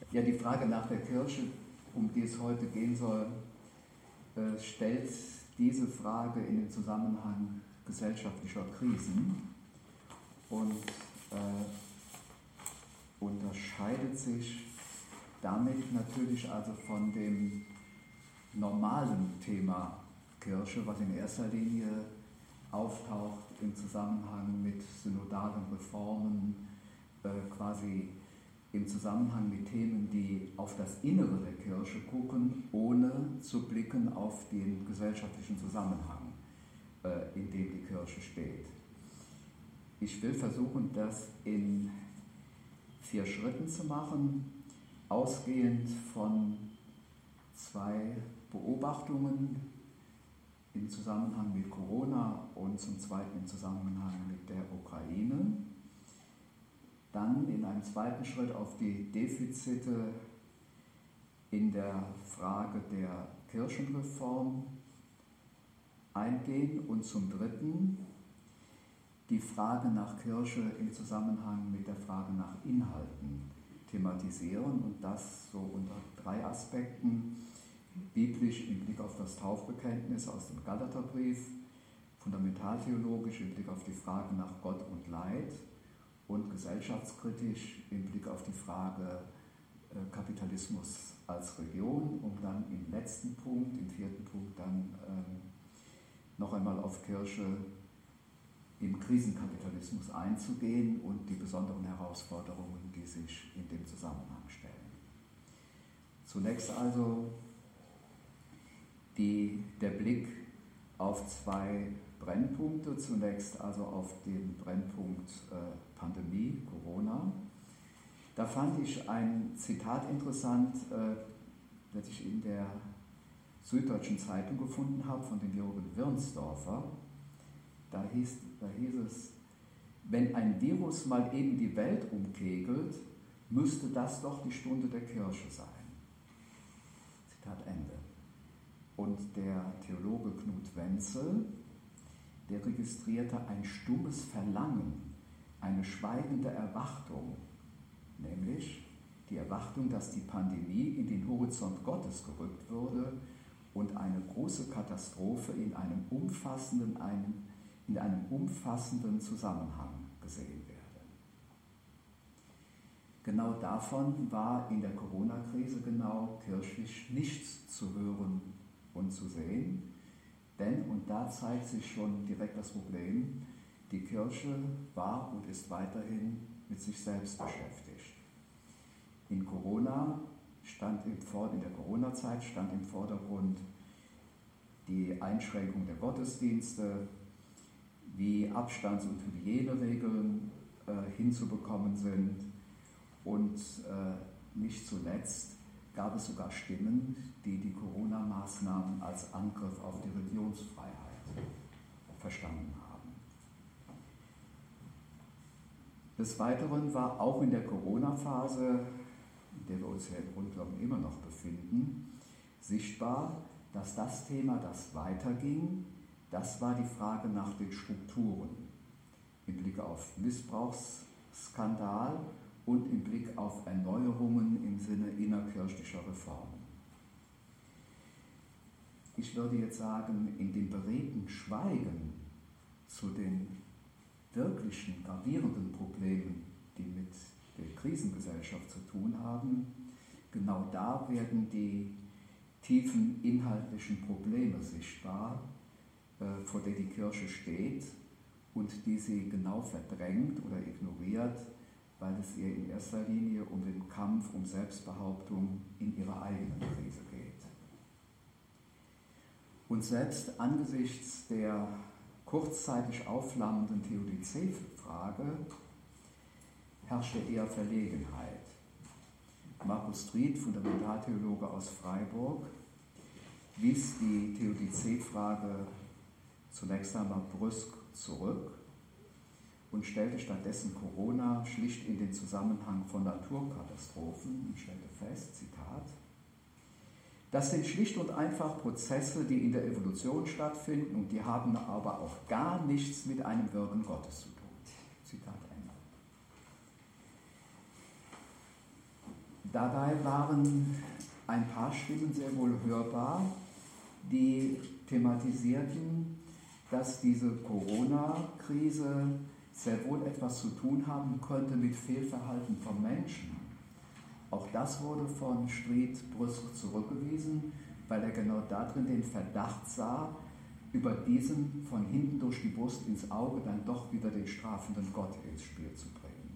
Ja, die Frage nach der Kirche, um die es heute gehen soll, stellt diese Frage in den Zusammenhang gesellschaftlicher Krisen und unterscheidet sich damit natürlich also von dem normalen Thema Kirche, was in erster Linie auftaucht im Zusammenhang mit synodalen Reformen, quasi im Zusammenhang mit Themen, die auf das Innere der Kirche gucken, ohne zu blicken auf den gesellschaftlichen Zusammenhang, in dem die Kirche steht. Ich will versuchen, das in 4 Schritten zu machen, ausgehend von 2 Beobachtungen im Zusammenhang mit Corona und zum zweiten im Zusammenhang mit der Ukraine. Dann in einem zweiten Schritt auf die Defizite in der Frage der Kirchenreform eingehen und zum dritten die Frage nach Kirche im Zusammenhang mit der Frage nach Inhalten thematisieren und das so unter 3 Aspekten: biblisch im Blick auf das Taufbekenntnis aus dem Galaterbrief, fundamentaltheologisch im Blick auf die Frage nach Gott und Leid und gesellschaftskritisch im Blick auf die Frage Kapitalismus als Religion, um dann im letzten Punkt, im 4. Punkt, dann noch einmal auf Kirche im Krisenkapitalismus einzugehen und die besonderen Herausforderungen, die sich in dem Zusammenhang stellen. Zunächst also der Blick auf 2 Brennpunkte. Zunächst also auf den Brennpunkt Pandemie, Corona. Da fand ich ein Zitat interessant, das ich in der Süddeutschen Zeitung gefunden habe, von dem Jürgen Wirnsdorfer. Da hieß es: Wenn ein Virus mal eben die Welt umkegelt, müsste das doch die Stunde der Kirche sein. Zitat Ende. Und der Theologe Knut Wenzel, der registrierte ein stummes Verlangen, eine schweigende Erwartung, nämlich die Erwartung, dass die Pandemie in den Horizont Gottes gerückt würde und eine große Katastrophe in einem umfassenden Zusammenhang gesehen werde. Genau davon war in der Corona-Krise genau kirchlich nichts zu hören und zu sehen, denn, und da zeigt sich schon direkt das Problem, die Kirche war und ist weiterhin mit sich selbst beschäftigt. In der Corona-Zeit stand im Vordergrund die Einschränkung der Gottesdienste, wie Abstands- und Hygieneregeln hinzubekommen sind und nicht zuletzt gab es sogar Stimmen, die die Corona-Maßnahmen als Angriff auf die Religionsfreiheit verstanden haben. Des Weiteren war auch in der Corona-Phase, in der wir uns ja im Grunde genommen immer noch befinden, sichtbar, dass das Thema, das weiterging, das war die Frage nach den Strukturen im Blick auf Missbrauchsskandal und im Blick auf Erneuerungen im Sinne innerkirchlicher Reformen. Ich würde jetzt sagen, in dem beredten Schweigen zu den wirklichen gravierenden Problemen, die mit der Krisengesellschaft zu tun haben, genau da werden die tiefen inhaltlichen Probleme sichtbar, vor der die Kirche steht und die sie genau verdrängt oder ignoriert, weil es ihr in erster Linie um den Kampf um Selbstbehauptung in ihrer eigenen Krise geht. Und selbst angesichts der kurzzeitig aufflammenden Theodizee-Frage herrschte eher Verlegenheit. Markus Tried, Fundamentaltheologe aus Freiburg, wies die Theodizee-Frage zunächst einmal brüsk zurück und stellte stattdessen Corona schlicht in den Zusammenhang von Naturkatastrophen und stellte fest, Zitat: Das sind schlicht und einfach Prozesse, die in der Evolution stattfinden und die haben aber auch gar nichts mit einem Wirken Gottes zu tun. Zitat Ende. Dabei waren ein paar Stimmen sehr wohl hörbar, die thematisierten, dass diese Corona-Krise sehr wohl etwas zu tun haben könnte mit Fehlverhalten von Menschen. Auch das wurde von Stried brüsk zurückgewiesen, weil er genau darin den Verdacht sah, über diesen von hinten durch die Brust ins Auge dann doch wieder den strafenden Gott ins Spiel zu bringen.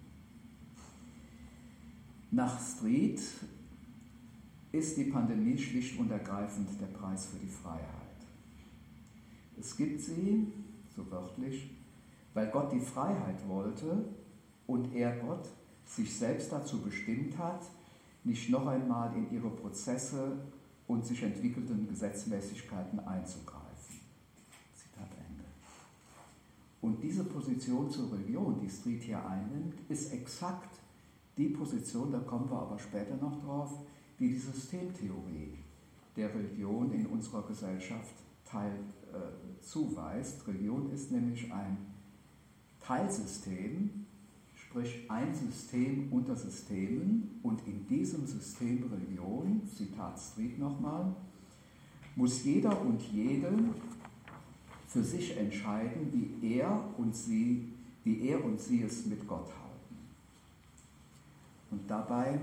Nach Stried ist die Pandemie schlicht und ergreifend der Preis für die Freiheit. Es gibt sie, so wörtlich, weil Gott die Freiheit wollte und er, Gott, sich selbst dazu bestimmt hat, nicht noch einmal in ihre Prozesse und sich entwickelnden Gesetzmäßigkeiten einzugreifen. Zitat Ende. Und diese Position zur Religion, die Stried hier einnimmt, ist exakt die Position, da kommen wir aber später noch drauf, die die Systemtheorie der Religion in unserer Gesellschaft zuweist. Religion ist nämlich ein Teilsystem, sprich ein System unter Systemen, und in diesem System Religion, Zitat Stried nochmal, muss jeder und jede für sich entscheiden, wie er und sie es mit Gott halten. Und dabei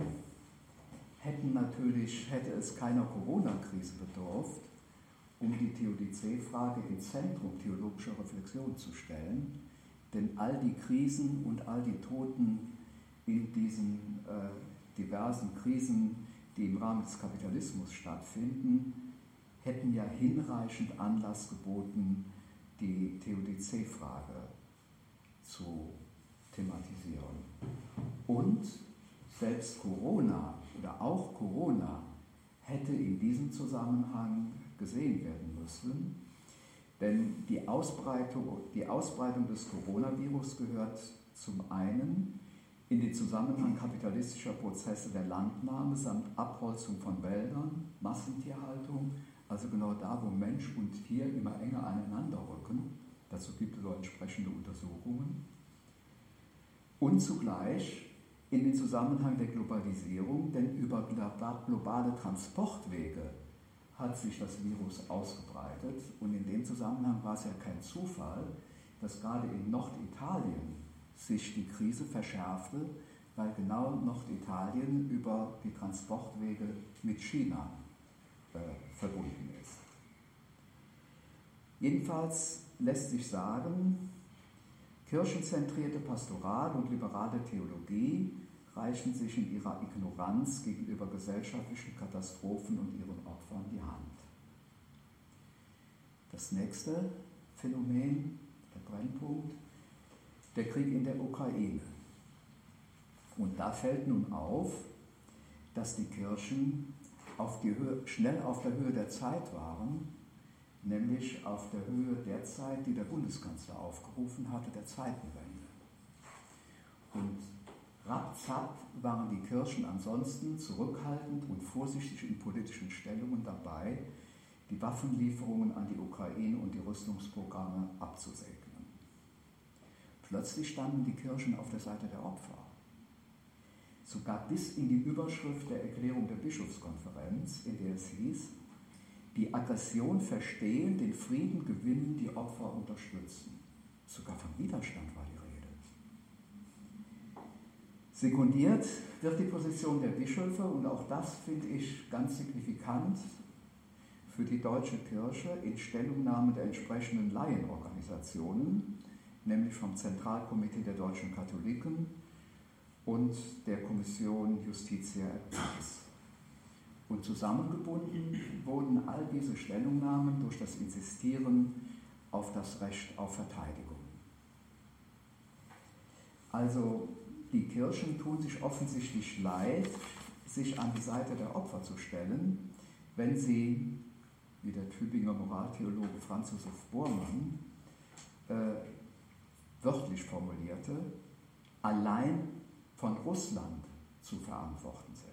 hätte es keiner Corona-Krise bedurft, um die Theodizee-Frage ins Zentrum theologischer Reflexion zu stellen. Denn all die Krisen und all die Toten in diesen diversen Krisen, die im Rahmen des Kapitalismus stattfinden, hätten ja hinreichend Anlass geboten, die Theodizee-Frage zu thematisieren. Und selbst Corona oder auch Corona hätte in diesem Zusammenhang gesehen werden müssen, denn die Ausbreitung des Coronavirus gehört zum einen in den Zusammenhang kapitalistischer Prozesse der Landnahme samt Abholzung von Wäldern, Massentierhaltung, also genau da, wo Mensch und Tier immer enger aneinander rücken. Dazu gibt es auch entsprechende Untersuchungen. Und zugleich in den Zusammenhang der Globalisierung, denn über globale Transportwege hat sich das Virus ausgebreitet, und in dem Zusammenhang war es ja kein Zufall, dass gerade in Norditalien sich die Krise verschärfte, weil genau Norditalien über die Transportwege mit China verbunden ist. Jedenfalls lässt sich sagen, kirchenzentrierte Pastoral und liberale Theologie reichen sich in ihrer Ignoranz gegenüber gesellschaftlichen Katastrophen und ihren Opfern die Hand. Das nächste Phänomen, der Brennpunkt, der Krieg in der Ukraine. Und da fällt nun auf, dass die Kirchen schnell auf der Höhe der Zeit waren, nämlich auf der Höhe der Zeit, die der Bundeskanzler aufgerufen hatte, der Zeitenwende. Und ratzfatz waren die Kirchen ansonsten zurückhaltend und vorsichtig in politischen Stellungen dabei, die Waffenlieferungen an die Ukraine und die Rüstungsprogramme abzusegnen. Plötzlich standen die Kirchen auf der Seite der Opfer. Sogar bis in die Überschrift der Erklärung der Bischofskonferenz, in der es hieß, die Aggression verstehen, den Frieden gewinnen, die Opfer unterstützen. Sogar von Widerstand war die Rede. Sekundiert wird die Position der Bischöfe, und auch das finde ich ganz signifikant für die deutsche Kirche, in Stellungnahme der entsprechenden Laienorganisationen, nämlich vom Zentralkomitee der deutschen Katholiken und der Kommission Justitia et Pax. Und zusammengebunden wurden all diese Stellungnahmen durch das Insistieren auf das Recht auf Verteidigung. Also die Kirchen tun sich offensichtlich leid, sich an die Seite der Opfer zu stellen, wenn sie, wie der Tübinger Moraltheologe Franz Josef Bormann wörtlich formulierte, allein von Russland zu verantworten sind.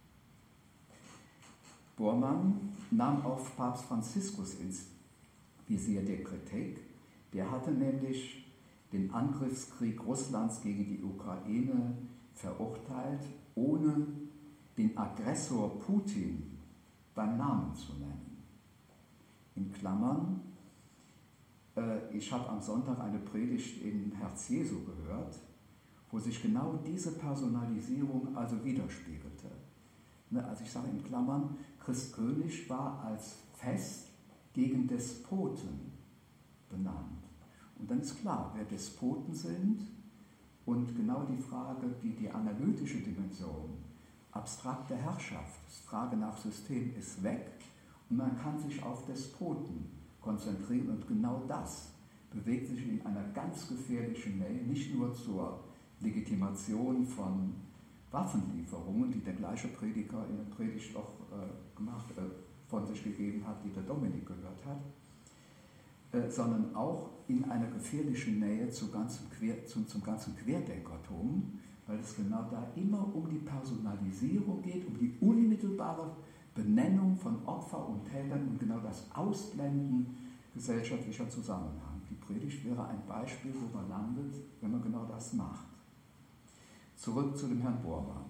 Bormann nahm auf Papst Franziskus ins Visier der Kritik. Der hatte nämlich den Angriffskrieg Russlands gegen die Ukraine verurteilt, ohne den Aggressor Putin beim Namen zu nennen. In Klammern, ich habe am Sonntag eine Predigt in Herz Jesu gehört, wo sich genau diese Personalisierung also widerspiegelte. Also ich sage in Klammern, Christkönig war als Fest gegen Despoten benannt. Und dann ist klar, wer Despoten sind und genau die Frage, die analytische Dimension, abstrakte Herrschaft, Frage nach System ist weg und man kann sich auf Despoten konzentrieren und genau das bewegt sich in einer ganz gefährlichen Nähe, nicht nur zur Legitimation von Waffenlieferungen, die der gleiche Prediger in der Predigt auch von sich gegeben hat, die der Dominik gehört hat, sondern auch in einer gefährlichen Nähe zum ganzen Querdenkertum, weil es genau da immer um die Personalisierung geht, um die unmittelbare Benennung von Opfer und Tätern und genau das Ausblenden gesellschaftlicher Zusammenhang. Die Predigt wäre ein Beispiel, wo man landet, wenn man genau das macht. Zurück zu dem Herrn Bormann.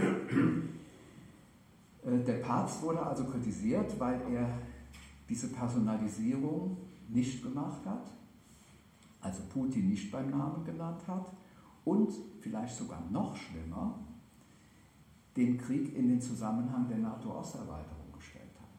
Der Papst wurde also kritisiert, weil er diese Personalisierung nicht gemacht hat, also Putin nicht beim Namen genannt hat und vielleicht sogar noch schlimmer, den Krieg in den Zusammenhang der NATO-Osterweiterung gestellt hat.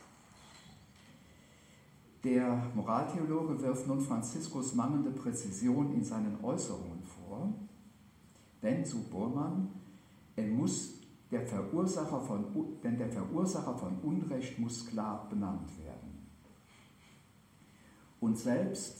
Der Moraltheologe wirft nun Franziskus mangelnde Präzision in seinen Äußerungen vor, denn, so Bormann, denn der Verursacher von Unrecht muss klar benannt werden. Und selbst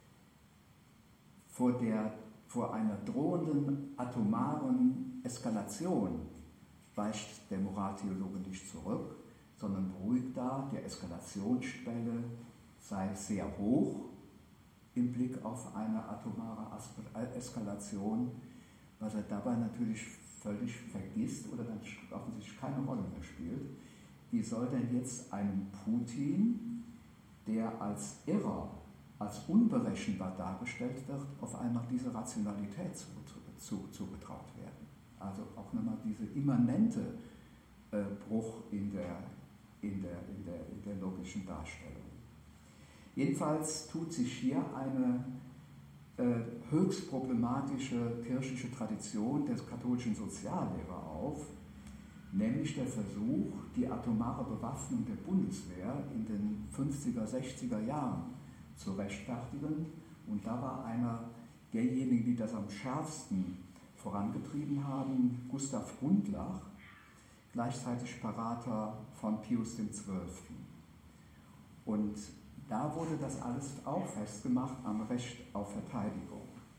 vor einer drohenden atomaren Eskalation weicht der Moraltheologe nicht zurück, sondern beruhigt da, die Eskalationsschwelle sei sehr hoch im Blick auf eine atomare Eskalation, was er dabei natürlich völlig vergisst oder dann offensichtlich keine Rolle mehr spielt. Wie soll denn jetzt einem Putin, der als Irrer, als unberechenbar dargestellt wird, auf einmal diese Rationalität zugetraut werden? Also auch nochmal diese immanente Bruch in der logischen Darstellung. Jedenfalls tut sich hier eine höchst problematische kirchliche Tradition der katholischen Soziallehre auf, nämlich der Versuch, die atomare Bewaffnung der Bundeswehr in den 50er, 60er Jahren zu rechtfertigen. Und da war einer derjenigen, die das am schärfsten vorangetrieben haben, Gustav Gundlach, gleichzeitig Berater von Pius XII. Und da wurde das alles auch festgemacht am Recht auf Verteidigung.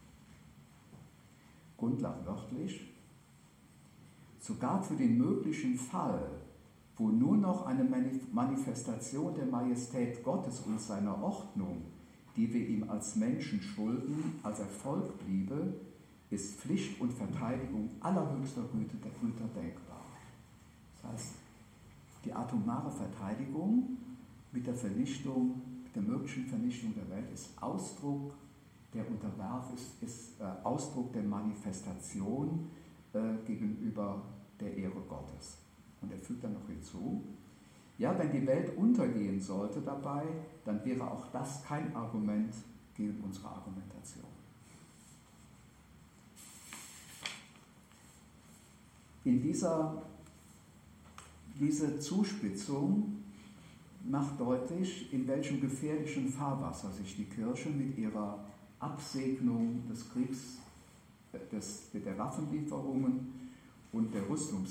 Gundlach wörtlich: Sogar für den möglichen Fall, wo nur noch eine Manifestation der Majestät Gottes und seiner Ordnung, die wir ihm als Menschen schulden, als Erfolg bliebe, ist Pflicht und Verteidigung allerhöchster Güter denkbar. Das heißt, die atomare Verteidigung mit der möglichen Vernichtung der Welt ist Ausdruck der Ausdruck der Manifestation gegenüber der Ehre Gottes. Und er fügt dann noch hinzu, ja, wenn die Welt untergehen sollte dabei, dann wäre auch das kein Argument gegen unsere Argumentation. Diese Zuspitzung macht deutlich, in welchem gefährlichen Fahrwasser sich die Kirche mit ihrer Absegnung des Kriegs, der Waffenlieferungen und der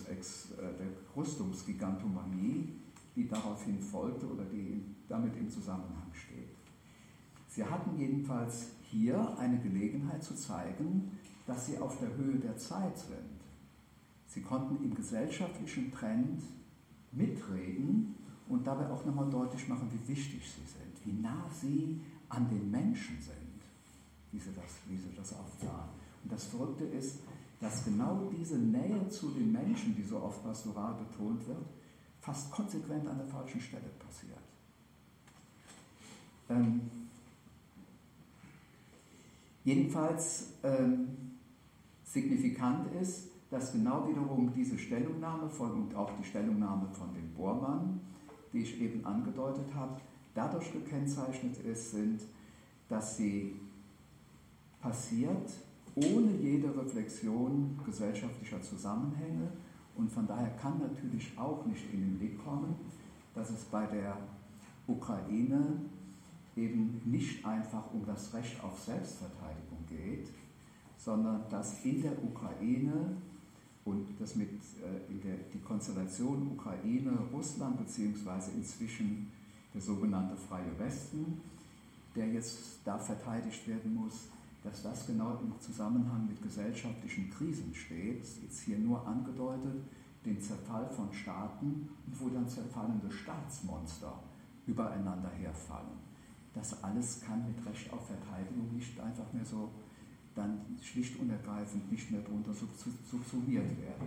Rüstungsgigantomanie, die daraufhin folgte oder die damit im Zusammenhang steht. Sie hatten jedenfalls hier eine Gelegenheit zu zeigen, dass sie auf der Höhe der Zeit sind. Sie konnten im gesellschaftlichen Trend mitreden und dabei auch nochmal deutlich machen, wie wichtig sie sind, wie nah sie an den Menschen sind, wie sie das aufsahen. Und das Verrückte ist, dass genau diese Nähe zu den Menschen, die so oft pastoral betont wird, fast konsequent an der falschen Stelle passiert. Jedenfalls signifikant ist, dass genau wiederum diese Stellungnahme und auch die Stellungnahme von dem Bormann, die ich eben angedeutet habe, dadurch gekennzeichnet sind, dass sie passiert ohne jede Reflexion gesellschaftlicher Zusammenhänge, und von daher kann natürlich auch nicht in den Blick kommen, dass es bei der Ukraine eben nicht einfach um das Recht auf Selbstverteidigung geht, sondern dass in der Ukraine und das mit die Konstellation Ukraine-Russland beziehungsweise inzwischen der sogenannte Freie Westen, der jetzt da verteidigt werden muss, dass das genau im Zusammenhang mit gesellschaftlichen Krisen steht, jetzt hier nur angedeutet, den Zerfall von Staaten, wo dann zerfallende Staatsmonster übereinander herfallen. Das alles kann mit Recht auf Verteidigung nicht einfach mehr so dann schlicht und ergreifend nicht mehr darunter subsumiert werden.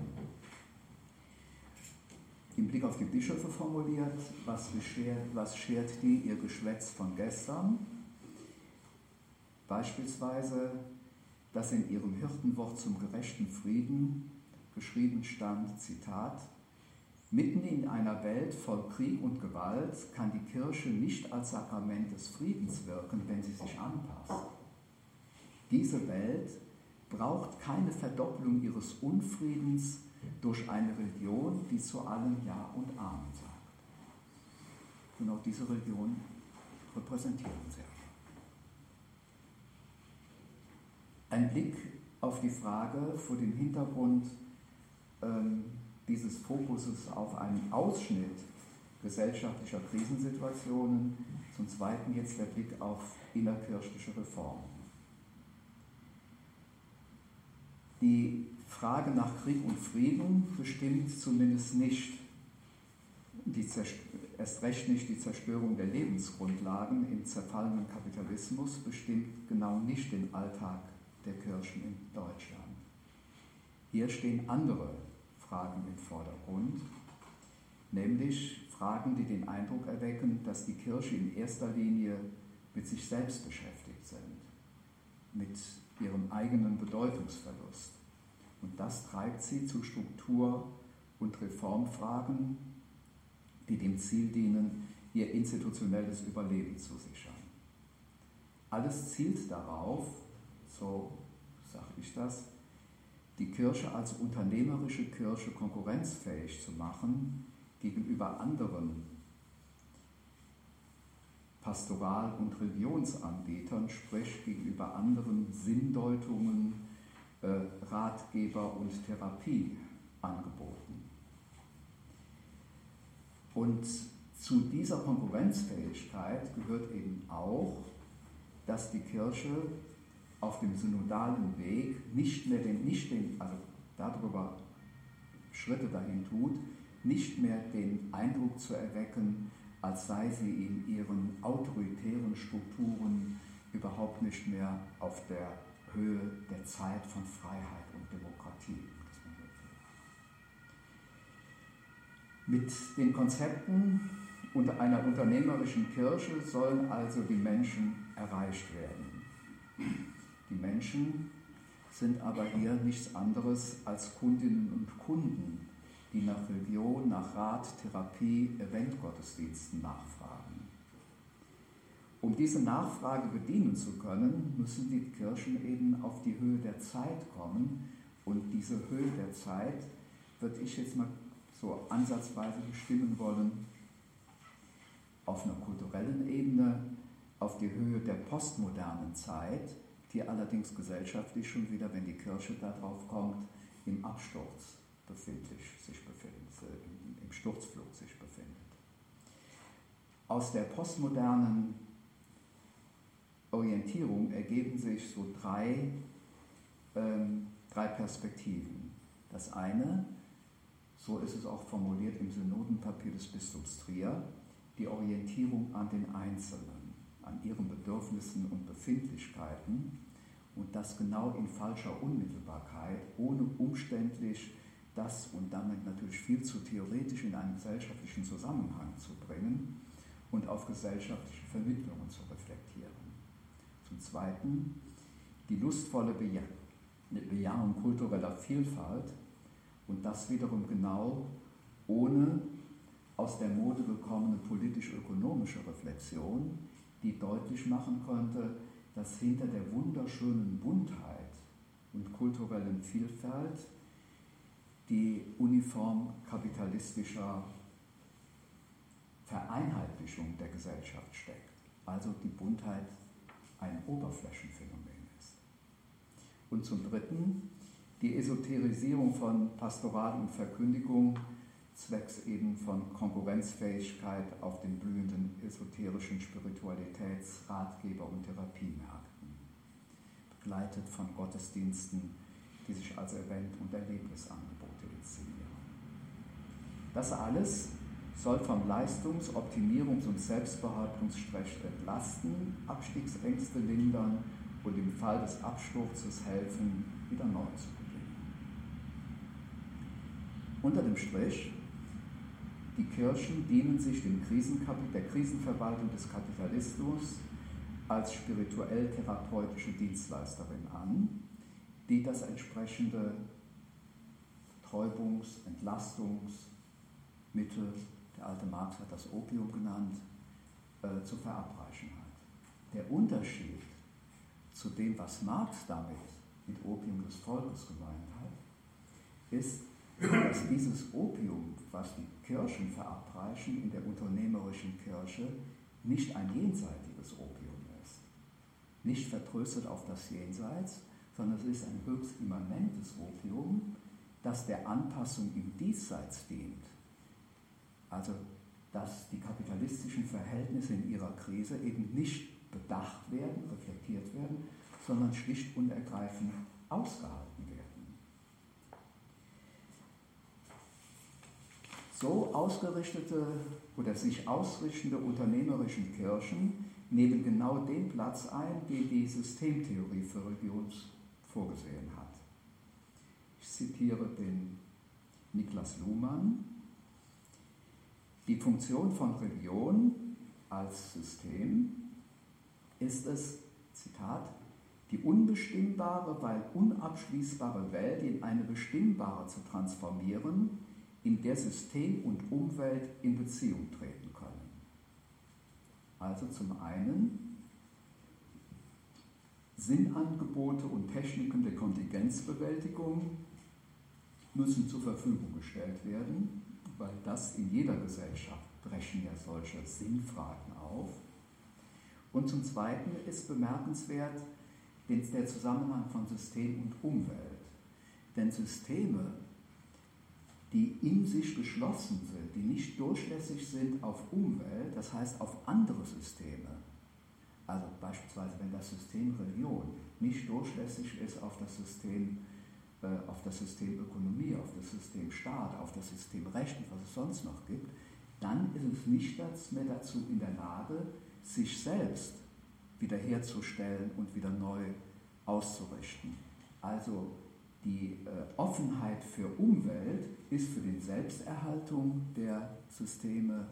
Im Blick auf die Bischöfe formuliert, was schert die ihr Geschwätz von gestern? Beispielsweise, dass in ihrem Hirtenwort zum gerechten Frieden geschrieben stand, Zitat, mitten in einer Welt voll Krieg und Gewalt kann die Kirche nicht als Sakrament des Friedens wirken, wenn sie sich anpasst. Diese Welt braucht keine Verdopplung ihres Unfriedens durch eine Religion, die zu allem Ja und Amen sagt. Genau diese Religion repräsentieren sie. Ein Blick auf die Frage vor dem Hintergrund dieses Fokuses auf einen Ausschnitt gesellschaftlicher Krisensituationen, zum Zweiten jetzt der Blick auf innerkirchliche Reformen. Die Frage nach Krieg und Frieden bestimmt zumindest nicht, erst recht nicht die Zerstörung der Lebensgrundlagen im zerfallenen Kapitalismus, bestimmt genau nicht den Alltag der Kirchen in Deutschland. Hier stehen andere Fragen im Vordergrund, nämlich Fragen, die den Eindruck erwecken, dass die Kirche in erster Linie mit sich selbst beschäftigt sind, mit ihrem eigenen Bedeutungsverlust. Und das treibt sie zu Struktur- und Reformfragen, die dem Ziel dienen, ihr institutionelles Überleben zu sichern. Alles zielt darauf, so sage ich das, die Kirche als unternehmerische Kirche konkurrenzfähig zu machen gegenüber anderen Pastoral- und Religionsanbietern, sprich gegenüber anderen Sinndeutungen, Ratgeber- und Therapieangeboten. Und zu dieser Konkurrenzfähigkeit gehört eben auch, dass die Kirche auf dem synodalen Weg also darüber Schritte dahin tut, nicht mehr den Eindruck zu erwecken, als sei sie in ihren autoritären Strukturen überhaupt nicht mehr auf der Höhe der Zeit von Freiheit und Demokratie. Mit den Konzepten unter einer unternehmerischen Kirche sollen also die Menschen erreicht werden. Die Menschen sind aber hier nichts anderes als Kundinnen und Kunden, die nach Religion, nach Rat, Therapie, Eventgottesdiensten nachfragen. Um diese Nachfrage bedienen zu können, müssen die Kirchen eben auf die Höhe der Zeit kommen. Und diese Höhe der Zeit würde ich jetzt mal so ansatzweise bestimmen wollen, auf einer kulturellen Ebene, auf die Höhe der postmodernen Zeit, die allerdings gesellschaftlich schon wieder, wenn die Kirche darauf kommt, im Absturz im Sturzflug sich befindet. Aus der postmodernen Orientierung ergeben sich so drei Perspektiven. Das eine, so ist es auch formuliert im Synodenpapier des Bistums Trier, die Orientierung an den Einzelnen, an ihren Bedürfnissen und Befindlichkeiten, und das genau in falscher Unmittelbarkeit, ohne umständlich das und damit natürlich viel zu theoretisch in einen gesellschaftlichen Zusammenhang zu bringen und auf gesellschaftliche Vermittlungen zu reflektieren. Zum Zweiten die lustvolle Bejahung kultureller Vielfalt Und das wiederum genau ohne aus der Mode gekommene politisch-ökonomische Reflexion, die deutlich machen konnte, dass hinter der wunderschönen Buntheit und kulturellen Vielfalt die Uniform kapitalistischer Vereinheitlichung der Gesellschaft steckt. Also die Buntheit ein Oberflächenphänomen ist. Und zum Dritten die Esoterisierung von Pastoral und Verkündigung zwecks eben von Konkurrenzfähigkeit auf den blühenden esoterischen Spiritualitäts-, Ratgeber- und Therapiemärkten, begleitet von Gottesdiensten, die sich als Event- und Erlebnisangebote inszenieren. Das alles soll vom Leistungs-, Optimierungs- und Selbstbehauptungsstress entlasten, Abstiegsängste lindern und im Fall des Absturzes helfen, wieder neu zu beginnen. Unter dem Strich: Die Kirchen dienen sich der Krisenverwaltung des Kapitalismus als spirituell-therapeutische Dienstleisterin an, die das entsprechende Betäubungs-, Entlastungsmittel, der alte Marx hat das Opium genannt, zu verabreichen hat. Der Unterschied zu dem, was Marx damit mit Opium des Volkes gemeint hat, ist, dass dieses Opium, was die Kirchen verabreichen in der unternehmerischen Kirche, nicht ein jenseitiges Opium ist. Nicht vertröstet auf das Jenseits, sondern es ist ein höchst immanentes Opium, das der Anpassung im Diesseits dient. Also, dass die kapitalistischen Verhältnisse in ihrer Krise eben nicht bedacht werden, reflektiert werden, sondern schlicht und ergreifend ausgehalten werden. So ausgerichtete oder sich ausrichtende unternehmerischen Kirchen nehmen genau den Platz ein, den die Systemtheorie für Religion vorgesehen hat. Ich zitiere den Niklas Luhmann: Die Funktion von Religion als System ist es, Zitat, die unbestimmbare, weil unabschließbare Welt in eine bestimmbare zu transformieren, in der System und Umwelt in Beziehung treten können. Also zum einen Sinnangebote und Techniken der Kontingenzbewältigung müssen zur Verfügung gestellt werden, weil das in jeder Gesellschaft brechen ja solche Sinnfragen auf. Und zum Zweiten ist bemerkenswert der Zusammenhang von System und Umwelt. Denn Systeme, die in sich geschlossen sind, die nicht durchlässig sind auf Umwelt, das heißt auf andere Systeme, also beispielsweise wenn das System Religion nicht durchlässig ist auf das System Ökonomie, auf das System Staat, auf das System Recht und was es sonst noch gibt, dann ist es nicht mehr dazu in der Lage, sich selbst wiederherzustellen und wieder neu auszurichten. Also die Offenheit für Umwelt ist für die Selbsterhaltung der Systeme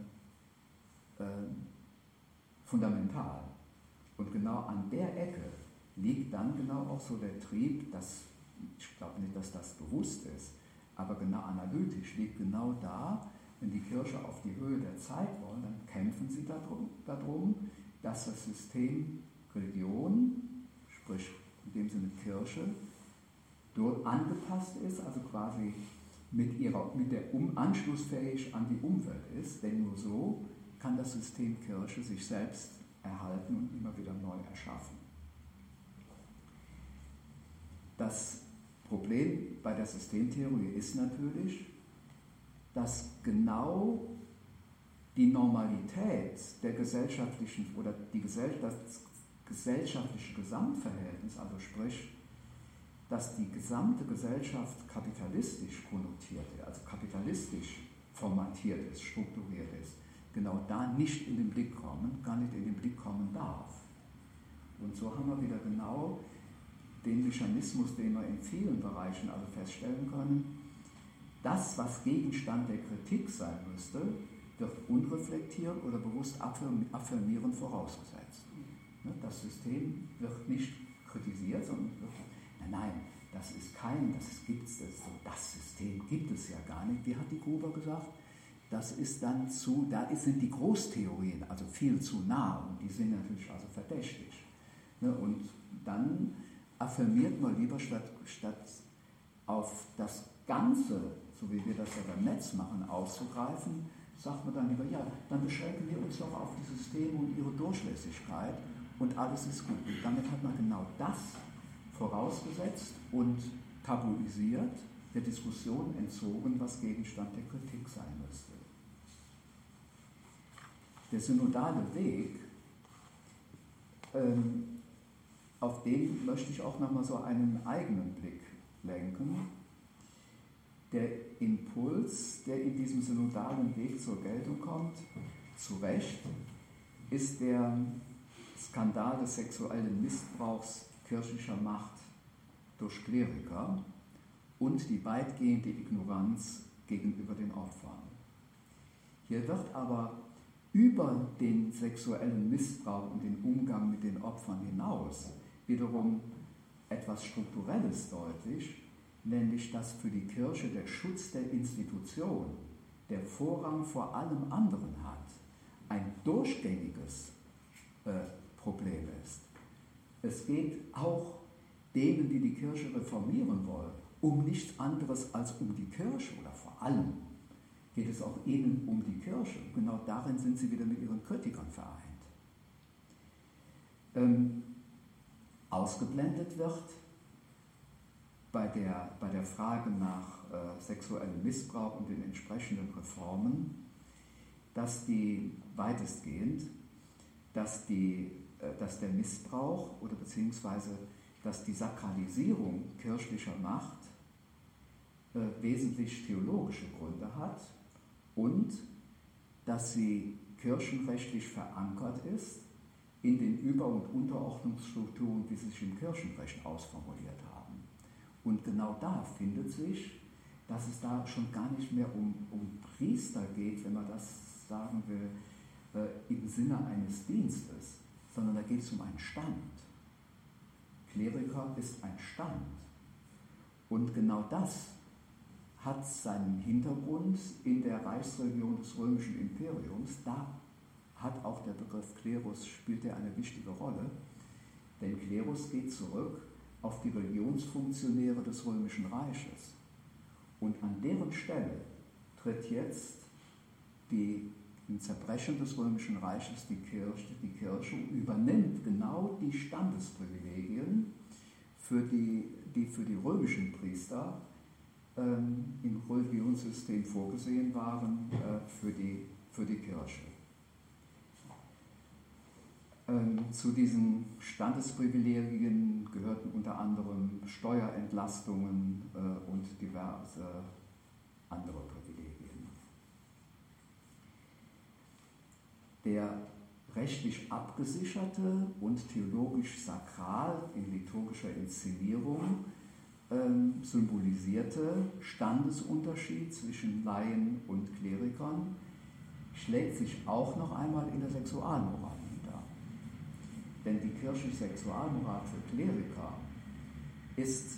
fundamental. Und genau an der Ecke liegt dann genau auch so der Trieb, ich glaube nicht, dass das bewusst ist, aber genau analytisch liegt genau da, wenn die Kirche auf die Höhe der Zeit wollen, dann kämpfen sie darum, dass das System Religion, sprich in dem Sinne Kirche, dort angepasst ist, also quasi anschlussfähig an die Umwelt ist, denn nur so kann das System Kirche sich selbst erhalten und immer wieder neu erschaffen. Das Problem bei der Systemtheorie ist natürlich, dass genau die Normalität der gesellschaftlichen oder das gesellschaftliche Gesamtverhältnis, also sprich, dass die gesamte Gesellschaft kapitalistisch konnotiert ist, also kapitalistisch formatiert ist, strukturiert ist, genau da nicht in den Blick kommen, gar nicht in den Blick kommen darf. Und so haben wir wieder genau den Mechanismus, den wir in vielen Bereichen also feststellen können. Das, was Gegenstand der Kritik sein müsste, wird unreflektiert oder bewusst affirmierend vorausgesetzt. Das System wird nicht kritisiert, sondern wird, nein, das System gibt es ja gar nicht. Wie hat die Gruber gesagt? Das ist dann sind die Großtheorien also viel zu nah und die sind natürlich also verdächtig. Ne? Und dann affirmiert man lieber statt auf das Ganze, so wie wir das ja beim Netz machen, auszugreifen, sagt man dann lieber, ja, dann beschränken wir uns doch auf die Systeme und ihre Durchlässigkeit und alles ist gut. Und damit hat man genau das vorausgesetzt und tabuisiert, der Diskussion entzogen, was Gegenstand der Kritik sein müsste. Der synodale Weg, auf den möchte ich auch nochmal so einen eigenen Blick lenken. Der Impuls, der in diesem synodalen Weg zur Geltung kommt, zu Recht, ist der Skandal des sexuellen Missbrauchs kirchlicher Macht durch Kleriker und die weitgehende Ignoranz gegenüber den Opfern. Hier wird aber über den sexuellen Missbrauch und den Umgang mit den Opfern hinaus wiederum etwas Strukturelles deutlich, nämlich dass für die Kirche der Schutz der Institution, der Vorrang vor allem anderen hat, ein durchgängiges Problem ist. Es geht auch denen, die die Kirche reformieren wollen, um nichts anderes als um die Kirche oder vor allem geht es auch ihnen um die Kirche. Genau darin sind sie wieder mit ihren Kritikern vereint. Ausgeblendet wird bei der Frage nach sexuellem Missbrauch und den entsprechenden Reformen, dass der Missbrauch oder beziehungsweise dass die Sakralisierung kirchlicher Macht wesentlich theologische Gründe hat und dass sie kirchenrechtlich verankert ist in den Über- und Unterordnungsstrukturen, die sich im Kirchenrecht ausformuliert haben. Und genau da findet sich, dass es da schon gar nicht mehr um Priester geht, wenn man das sagen will, im Sinne eines Dienstes, sondern da geht es um einen Stand. Kleriker ist ein Stand. Und genau das hat seinen Hintergrund in der Reichsreligion des römischen Imperiums. Da hat auch der Begriff Klerus, spielt er eine wichtige Rolle, denn Klerus geht zurück auf die Religionsfunktionäre des römischen Reiches. Und an deren Stelle tritt jetzt im Zerbrechen des römischen Reiches die Kirche übernimmt genau die Standesprivilegien, die für die römischen Priester im Religionssystem vorgesehen waren, für die Kirche. Zu diesen Standesprivilegien gehörten unter anderem Steuerentlastungen und diverse andere Privilegien. Der rechtlich abgesicherte und theologisch sakral in liturgischer Inszenierung symbolisierte Standesunterschied zwischen Laien und Klerikern schlägt sich auch noch einmal in der Sexualmoral nieder. Denn die kirchliche Sexualmoral für Kleriker ist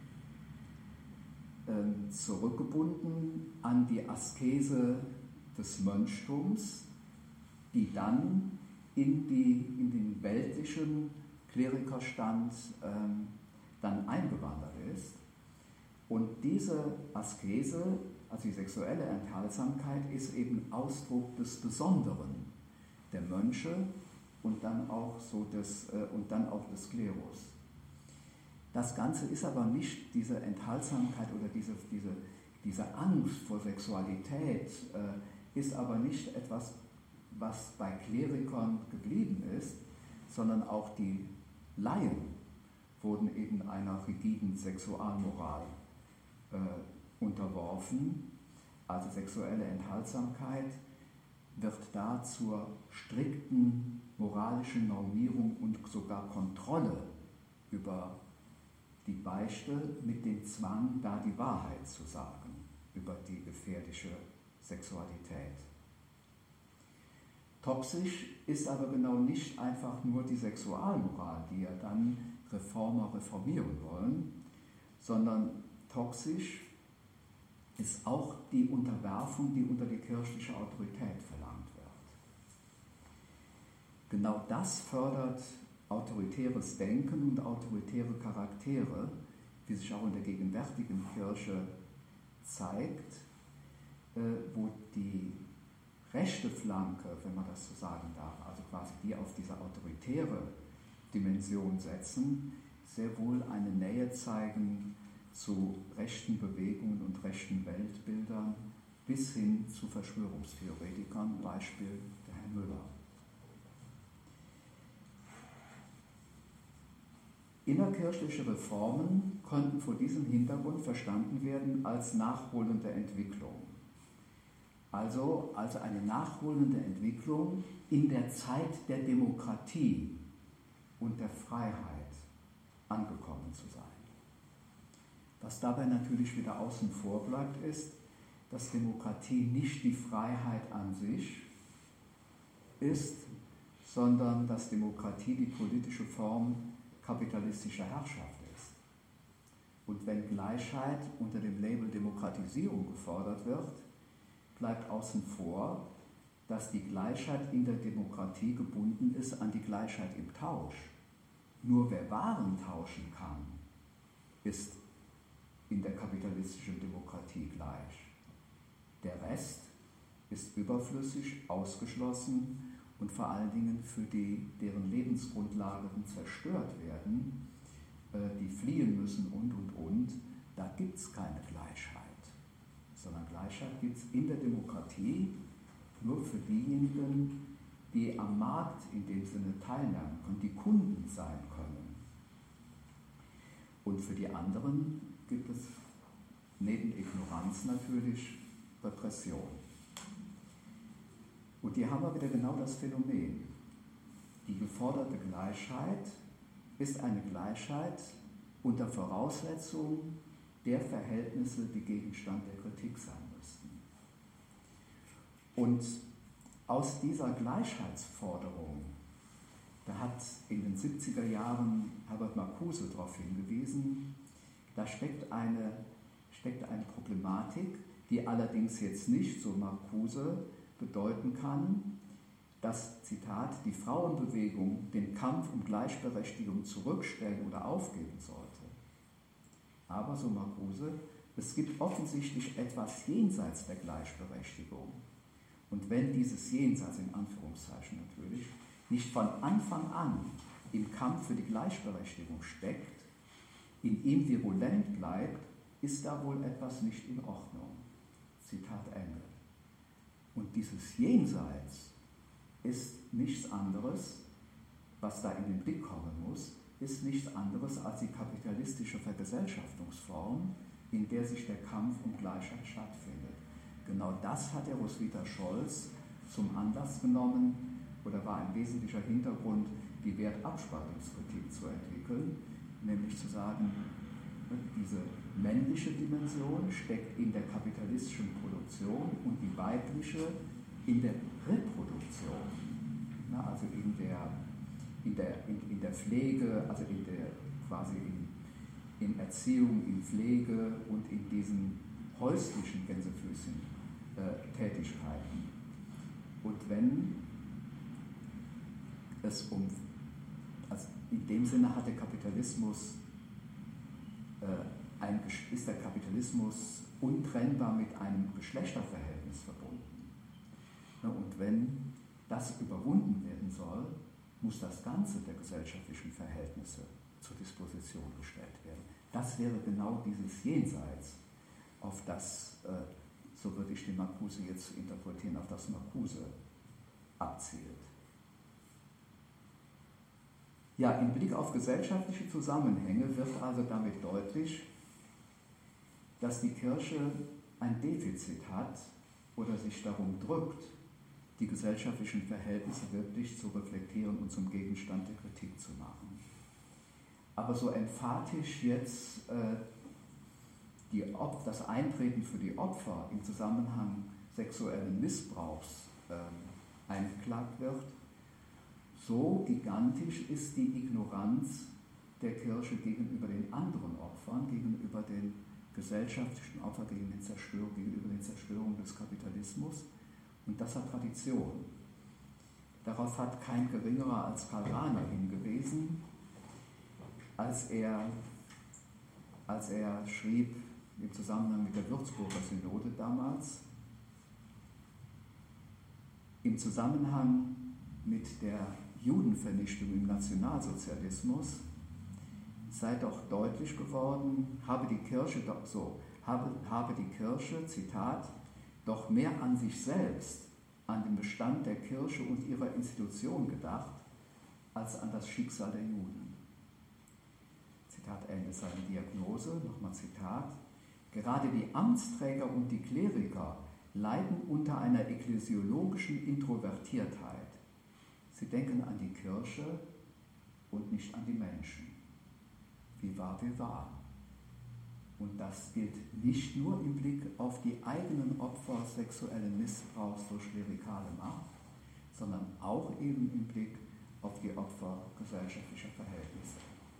zurückgebunden an die Askese des Mönchtums, die dann in den weltlichen Klerikerstand dann eingewandert ist. Und diese Askese, also die sexuelle Enthaltsamkeit, ist eben Ausdruck des Besonderen der Mönche und dann auch des Klerus. Das Ganze ist aber nicht diese Enthaltsamkeit oder diese Angst vor Sexualität, ist aber nicht etwas, was bei Klerikern geblieben ist, sondern auch die Laien wurden eben einer rigiden Sexualmoral unterworfen. Also sexuelle Enthaltsamkeit wird da zur strikten moralischen Normierung und sogar Kontrolle über die Beichte mit dem Zwang, da die Wahrheit zu sagen über die gefährliche Sexualität. Toxisch ist aber genau nicht einfach nur die Sexualmoral, die ja dann Reformer reformieren wollen, sondern toxisch ist auch die Unterwerfung, die unter die kirchliche Autorität verlangt wird. Genau das fördert autoritäres Denken und autoritäre Charaktere, wie sich auch in der gegenwärtigen Kirche zeigt, wo die rechte Flanke, wenn man das so sagen darf, also quasi die auf diese autoritäre Dimension setzen, sehr wohl eine Nähe zeigen zu rechten Bewegungen und rechten Weltbildern bis hin zu Verschwörungstheoretikern, Beispiel der Herr Müller. Innerkirchliche Reformen konnten vor diesem Hintergrund verstanden werden als nachholende Entwicklung. Also eine nachholende Entwicklung in der Zeit der Demokratie und der Freiheit angekommen zu sein. Was dabei natürlich wieder außen vor bleibt, ist, dass Demokratie nicht die Freiheit an sich ist, sondern dass Demokratie die politische Form kapitalistischer Herrschaft ist. Und wenn Gleichheit unter dem Label Demokratisierung gefordert wird, bleibt außen vor, dass die Gleichheit in der Demokratie gebunden ist an die Gleichheit im Tausch. Nur wer Waren tauschen kann, ist in der kapitalistischen Demokratie gleich. Der Rest ist überflüssig, ausgeschlossen und vor allen Dingen für die, deren Lebensgrundlagen zerstört werden, die fliehen müssen und, da gibt es keine Gleichheit. Sondern Gleichheit gibt es in der Demokratie nur für diejenigen, die am Markt in dem Sinne teilnehmen können, die Kunden sein können. Und für die anderen gibt es neben Ignoranz natürlich Repression. Und hier haben wir wieder genau das Phänomen. Die geforderte Gleichheit ist eine Gleichheit unter Voraussetzung der Verhältnisse, die Gegenstand der Kritik sein müssten. Und aus dieser Gleichheitsforderung, da hat in den 70er Jahren Herbert Marcuse darauf hingewiesen, da steckt eine Problematik, die allerdings jetzt nicht, so Marcuse, bedeuten kann, dass, Zitat, die Frauenbewegung den Kampf um Gleichberechtigung zurückstellen oder aufgeben sollte. Aber, so Marcuse, es gibt offensichtlich etwas jenseits der Gleichberechtigung. Und wenn dieses Jenseits, in Anführungszeichen natürlich, nicht von Anfang an im Kampf für die Gleichberechtigung steckt, in ihm virulent bleibt, ist da wohl etwas nicht in Ordnung. Zitat Ende. Und dieses Jenseits ist nichts anderes, was da in den Blick kommen muss, ist nichts anderes als die kapitalistische Vergesellschaftungsform, in der sich der Kampf um Gleichheit stattfindet. Genau das hat der Roswitha Scholz zum Anlass genommen oder war ein wesentlicher Hintergrund, die Wertabspaltungskritik zu entwickeln, nämlich zu sagen, diese männliche Dimension steckt in der kapitalistischen Produktion und die weibliche in der Reproduktion, also in der Pflege, also quasi in Erziehung, in Pflege und in diesen häuslichen Gänsefüßchen Tätigkeiten. Und wenn es also in dem Sinne hat der Kapitalismus ist der Kapitalismus untrennbar mit einem Geschlechterverhältnis verbunden. Und wenn das überwunden werden soll, muss das Ganze der gesellschaftlichen Verhältnisse zur Disposition gestellt werden. Das wäre genau dieses Jenseits, auf das, so würde ich den Marcuse jetzt interpretieren, auf das Marcuse abzielt. Ja, im Blick auf gesellschaftliche Zusammenhänge wird also damit deutlich, dass die Kirche ein Defizit hat oder sich darum drückt, die gesellschaftlichen Verhältnisse wirklich zu reflektieren und zum Gegenstand der Kritik zu machen. Aber so emphatisch jetzt das Eintreten für die Opfer im Zusammenhang sexuellen Missbrauchs eingeklagt wird, so gigantisch ist die Ignoranz der Kirche gegenüber den anderen Opfern, gegenüber den gesellschaftlichen Opfern, gegenüber den Zerstörungen des Kapitalismus. Und das hat Tradition. Darauf hat kein Geringerer als Karl Rahner hingewiesen, als er schrieb im Zusammenhang mit der Würzburger Synode damals, im Zusammenhang mit der Judenvernichtung im Nationalsozialismus sei doch deutlich geworden, habe die Kirche, Zitat, doch mehr an sich selbst, an den Bestand der Kirche und ihrer Institution gedacht, als an das Schicksal der Juden. Zitat Ende seiner Diagnose, nochmal Zitat, gerade die Amtsträger und die Kleriker leiden unter einer ekklesiologischen Introvertiertheit. Sie denken an die Kirche und nicht an die Menschen. Wie wahr, wie wahr. Und das gilt nicht nur im Blick auf die eigenen Opfer sexuellen Missbrauchs durch klerikale Macht, sondern auch eben im Blick auf die Opfer gesellschaftlicher Verhältnisse.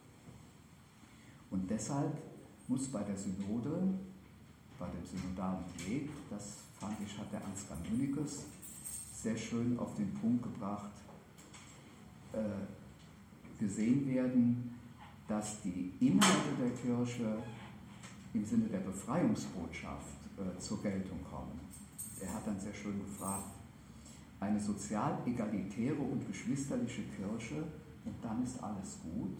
Und deshalb muss bei der Synode, bei dem synodalen Weg, das fand ich, hat der Ansgar Münnikes sehr schön auf den Punkt gebracht, gesehen werden, dass die Inhalte der Kirche im Sinne der Befreiungsbotschaft zur Geltung kommen. Er hat dann sehr schön gefragt, eine sozial egalitäre und geschwisterliche Kirche und dann ist alles gut.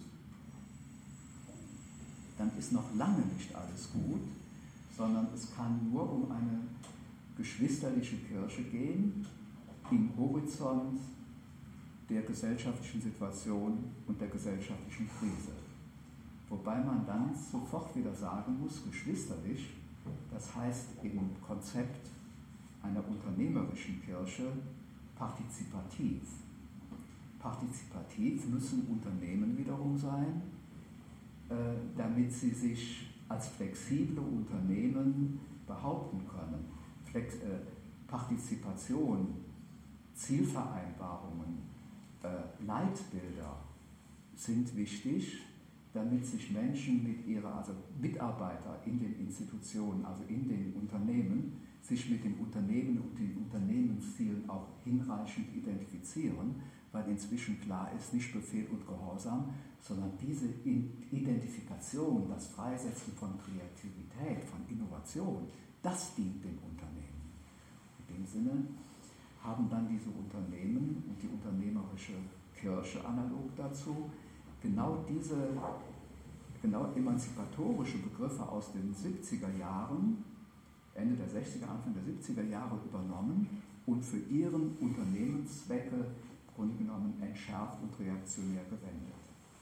Dann ist noch lange nicht alles gut, sondern es kann nur um eine geschwisterliche Kirche gehen im Horizont der gesellschaftlichen Situation und der gesellschaftlichen Krise. Wobei man dann sofort wieder sagen muss, geschwisterlich, das heißt im Konzept einer unternehmerischen Kirche partizipativ. Partizipativ müssen Unternehmen wiederum sein, damit sie sich als flexible Unternehmen behaupten können. Partizipation, Zielvereinbarungen, Leitbilder sind wichtig, damit sich Menschen also Mitarbeiter in den Institutionen, also in den Unternehmen, sich mit dem Unternehmen und den Unternehmenszielen auch hinreichend identifizieren, weil inzwischen klar ist, nicht Befehl und Gehorsam, sondern diese Identifikation, das Freisetzen von Kreativität, von Innovation, das dient dem Unternehmen. In dem Sinne haben dann diese Unternehmen und die unternehmerische Kirche analog dazu genau emanzipatorische Begriffe aus den 70er Jahren, Ende der 60er, Anfang der 70er Jahre übernommen und für ihren Unternehmenszwecke im Grunde genommen entschärft und reaktionär gewendet.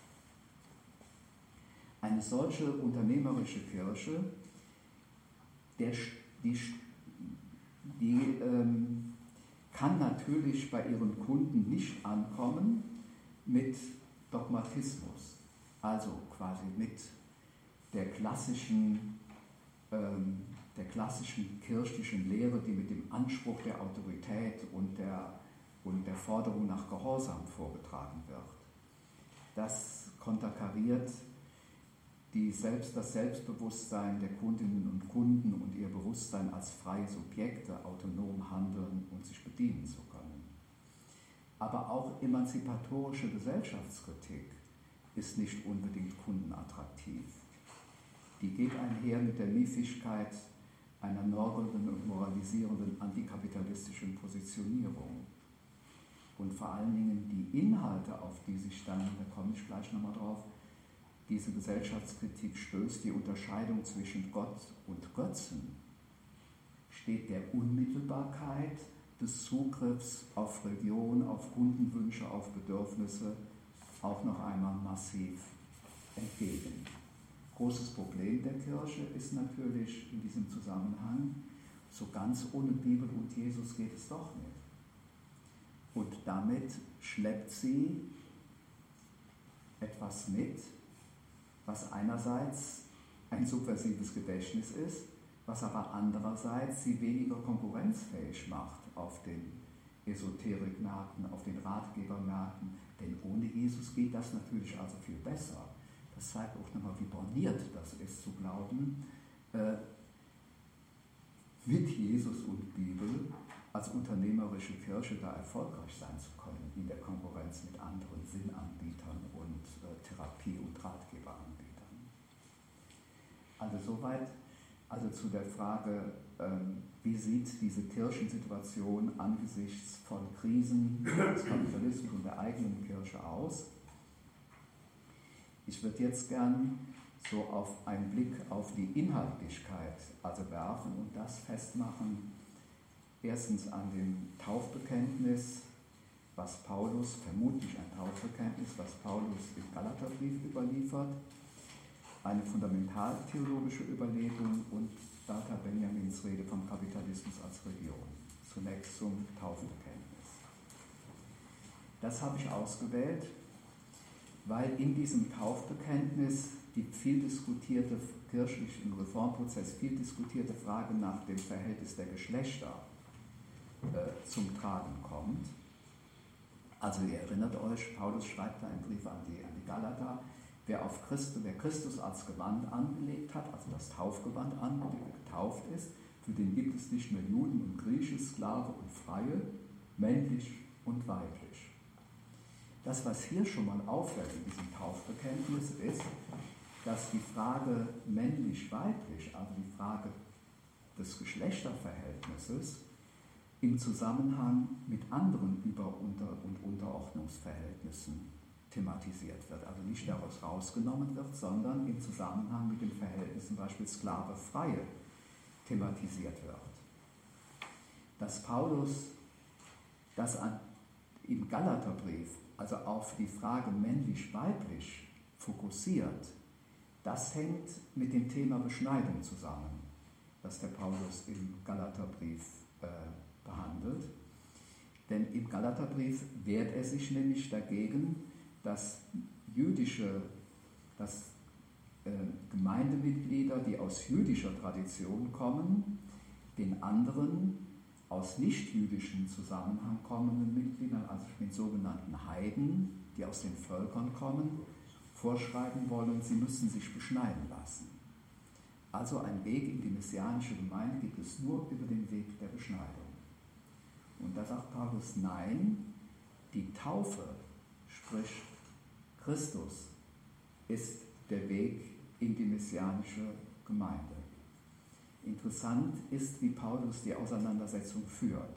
Eine solche unternehmerische Kirche, die kann natürlich bei ihren Kunden nicht ankommen mit Dogmatismus, also quasi mit der klassischen kirchlichen Lehre, die mit dem Anspruch der Autorität und der Forderung nach Gehorsam vorgetragen wird. Das konterkariert das Selbstbewusstsein der Kundinnen und Kunden und ihr Bewusstsein als freie Subjekte, autonom handeln und sich bedienen zu können. Aber auch emanzipatorische Gesellschaftskritik ist nicht unbedingt kundenattraktiv. Die geht einher mit der Miefigkeit einer nörgelnden und moralisierenden antikapitalistischen Positionierung. Und vor allen Dingen die Inhalte, auf die sich dann, da komme ich gleich nochmal drauf, diese Gesellschaftskritik stößt, die Unterscheidung zwischen Gott und Götzen, steht der Unmittelbarkeit des Zugriffs auf Religion, auf Kundenwünsche, auf Bedürfnisse auch noch einmal massiv entgegen. Großes Problem der Kirche ist natürlich in diesem Zusammenhang, so ganz ohne Bibel und Jesus geht es doch nicht. Und damit schleppt sie etwas mit, was einerseits ein subversives Gedächtnis ist, was aber andererseits sie weniger konkurrenzfähig macht auf den Esoterikmärkten, auf den Ratgebermärkten, denn ohne Jesus geht das natürlich also viel besser. Das zeigt auch nochmal, wie borniert das ist, zu glauben, mit Jesus und Bibel als unternehmerische Kirche da erfolgreich sein zu können in der Konkurrenz mit anderen Sinnanbietern und Therapie- und Ratgeberanbietern. Also soweit zu der Frage, wie sieht diese Kirchensituation angesichts von Krisen des Kapitalismus und der eigenen Kirche aus? Ich würde jetzt gern so auf einen Blick auf die Inhaltlichkeit werfen und das festmachen, erstens an dem Taufbekenntnis, was Paulus, vermutlich ein Taufbekenntnis, was Paulus im Galaterbrief überliefert, eine fundamentaltheologische Überlegung und Walter Benjamins Rede vom Kapitalismus als Religion. Zunächst zum Taufbekenntnis. Das habe ich ausgewählt, weil in diesem Taufbekenntnis die viel diskutierte, kirchlich im Reformprozess viel diskutierte Frage nach dem Verhältnis der Geschlechter zum Tragen kommt. Also ihr erinnert euch, Paulus schreibt da einen Brief an die Galater, wer Christus als Gewand angelegt hat, also das Taufgewand angelegt, wer getauft ist, für den gibt es nicht mehr Juden und Griechen, Sklave und Freie, männlich und weiblich. Das, was hier schon mal auffällt in diesem Taufbekenntnis, ist, dass die Frage männlich-weiblich, also die Frage des Geschlechterverhältnisses, im Zusammenhang mit anderen und Unterordnungsverhältnissen thematisiert wird. Also nicht daraus rausgenommen wird, sondern im Zusammenhang mit dem Verhältnis zum Beispiel Sklave-Freie thematisiert wird. Dass Paulus das im Galaterbrief, also auf die Frage männlich-weiblich fokussiert, das hängt mit dem Thema Beschneidung zusammen, das der Paulus im Galaterbrief behandelt. Denn im Galaterbrief wehrt er sich nämlich dagegen, dass Gemeindemitglieder, die aus jüdischer Tradition kommen, den anderen aus nicht-jüdischen Zusammenhang kommenden Mitgliedern, also den sogenannten Heiden, die aus den Völkern kommen, vorschreiben wollen, sie müssen sich beschneiden lassen. Also ein Weg in die messianische Gemeinde gibt es nur über den Weg der Beschneidung. Und da sagt Paulus, nein, die Taufe, sprich Christus, ist der Weg in die messianische Gemeinde. Interessant ist, wie Paulus die Auseinandersetzung führt.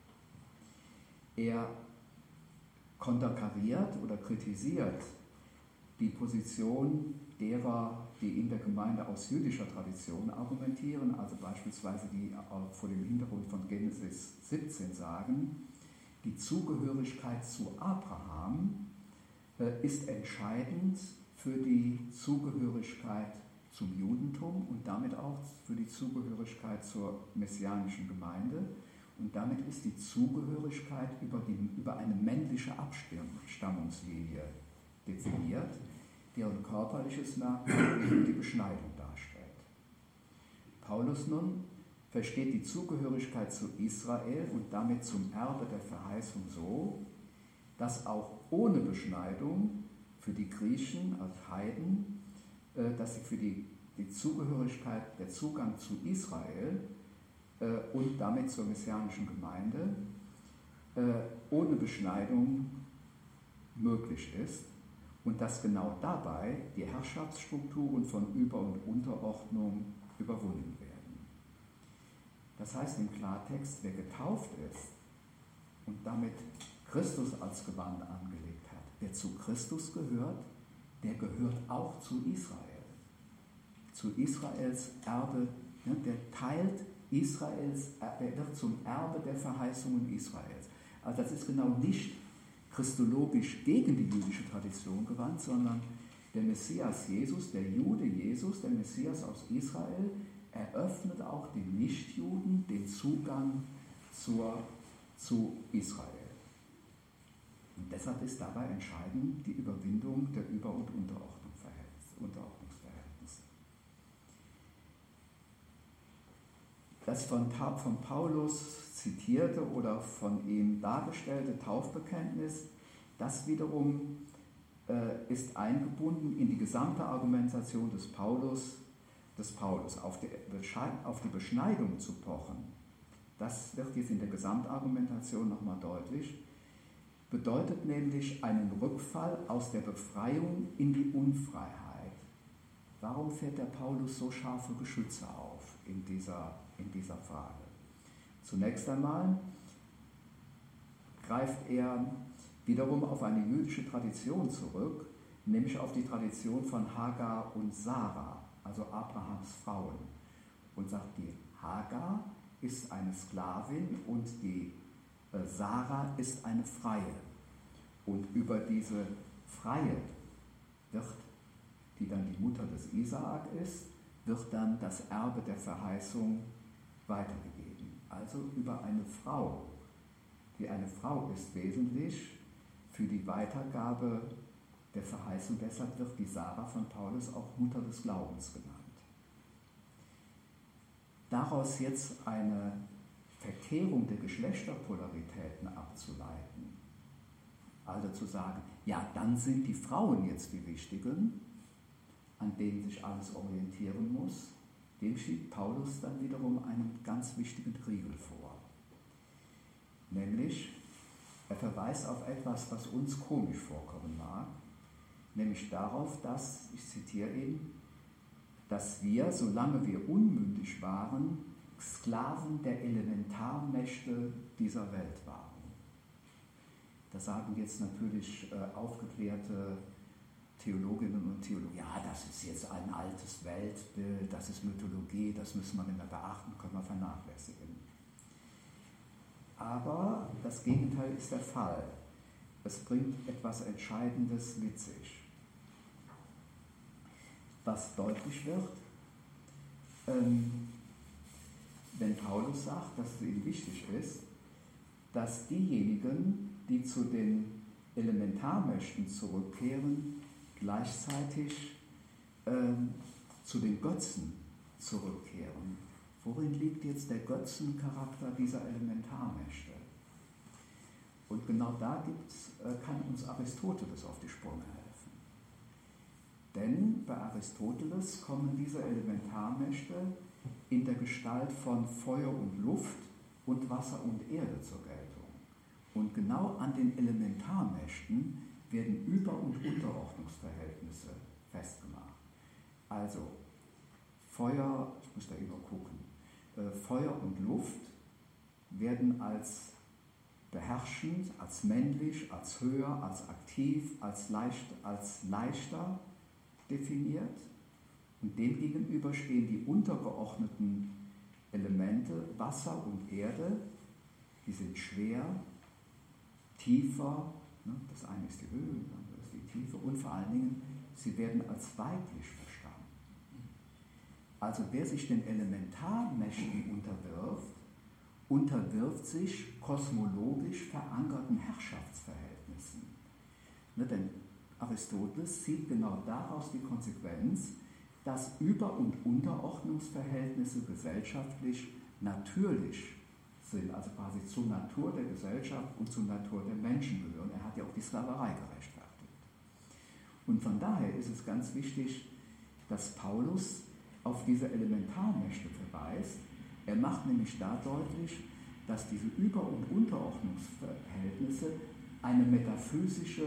Er konterkariert oder kritisiert die Position derer, die in der Gemeinde aus jüdischer Tradition argumentieren, also beispielsweise die vor dem Hintergrund von Genesis 17 sagen, die Zugehörigkeit zu Abraham ist entscheidend für die Zugehörigkeit zum Judentum und damit auch für die Zugehörigkeit zur messianischen Gemeinde. Und damit ist die Zugehörigkeit über eine männliche Abstammungslinie definiert, deren körperliches Merkmal die Beschneidung darstellt. Paulus nun versteht die Zugehörigkeit zu Israel und damit zum Erbe der Verheißung so, dass auch ohne Beschneidung für die Griechen als Heiden, dass sie für die Zugehörigkeit, der Zugang zu Israel und damit zur messianischen Gemeinde ohne Beschneidung möglich ist und dass genau dabei die Herrschaftsstrukturen von Über- und Unterordnung überwunden werden. Das heißt im Klartext, wer getauft ist und damit Christus als Gewand angelegt hat, wer zu Christus gehört, der gehört auch zu Israel. Zu Israels Erbe, der teilt Israels, der wird zum Erbe der Verheißungen Israels. Also das ist genau nicht christologisch gegen die jüdische Tradition gewandt, sondern der Messias Jesus, der Jude Jesus, der Messias aus Israel, eröffnet auch den Nichtjuden den Zugang zu Israel. Und deshalb ist dabei entscheidend die Überwindung der Über- und Unterordnungsverhältnisse. Das von Paulus zitierte oder von ihm dargestellte Taufbekenntnis, das wiederum ist eingebunden in die gesamte Argumentation des Paulus. Auf die Beschneidung zu pochen, das wird jetzt in der Gesamtargumentation nochmal deutlich, bedeutet nämlich einen Rückfall aus der Befreiung in die Unfreiheit. Warum fährt der Paulus so scharfe Geschütze auf in dieser Frage? Zunächst einmal greift er wiederum auf eine jüdische Tradition zurück, nämlich auf die Tradition von Hagar und Sarah, also Abrahams Frauen, und sagt, die Hagar ist eine Sklavin und die Sarah ist eine Freie. Und über diese Freie die dann die Mutter des Isaak ist, wird dann das Erbe der Verheißung weitergegeben. Also über eine Frau. Eine Frau ist wesentlich für die Weitergabe der Verheißung. Deshalb wird die Sarah von Paulus auch Mutter des Glaubens genannt. Daraus jetzt eine Verkehrung der Geschlechterpolaritäten abzuleiten, also zu sagen, ja, dann sind die Frauen jetzt die Wichtigen, an denen sich alles orientieren muss, dem schiebt Paulus dann wiederum einen ganz wichtigen Riegel vor. Nämlich, er verweist auf etwas, was uns komisch vorkommen mag, nämlich darauf, dass, ich zitiere ihn, dass wir, solange wir unmündig waren, Sklaven der Elementarmächte dieser Welt waren. Das sagen jetzt natürlich aufgeklärte Theologinnen und Theologen, ja, das ist jetzt ein altes Weltbild, das ist Mythologie, das müssen wir nicht mehr beachten, können wir vernachlässigen. Aber das Gegenteil ist der Fall. Es bringt etwas Entscheidendes mit sich. Was deutlich wird, wenn Paulus sagt, dass es ihm wichtig ist, dass diejenigen, die zu den Elementarmächten zurückkehren, gleichzeitig zu den Götzen zurückkehren. Worin liegt jetzt der Götzencharakter dieser Elementarmächte? Und genau da kann uns Aristoteles auf die Sprünge helfen. Denn bei Aristoteles kommen diese Elementarmächte in der Gestalt von Feuer und Luft und Wasser und Erde zur Geltung. Und genau an den Elementarmächten werden Über- und Unterordnungsverhältnisse festgemacht. Also Feuer, ich muss da immer gucken, Feuer und Luft werden als beherrschend, als männlich, als höher, als aktiv, als leichter definiert. Und dem gegenüber stehen die untergeordneten Elemente Wasser und Erde, die sind schwer, tiefer, ne? Das eine ist die Höhe, das andere ist die Tiefe und vor allen Dingen, sie werden als weiblich verstanden. Also wer sich den Elementarmächten unterwirft sich kosmologisch verankerten Herrschaftsverhältnissen. Ne? Denn Aristoteles zieht genau daraus die Konsequenz, dass Über- und Unterordnungsverhältnisse gesellschaftlich natürlich sind, also quasi zur Natur der Gesellschaft und zur Natur der Menschen gehören. Er hat ja auch die Sklaverei gerechtfertigt. Und von daher ist es ganz wichtig, dass Paulus auf diese Elementarmächte verweist. Er macht nämlich da deutlich, dass diese Über- und Unterordnungsverhältnisse eine metaphysische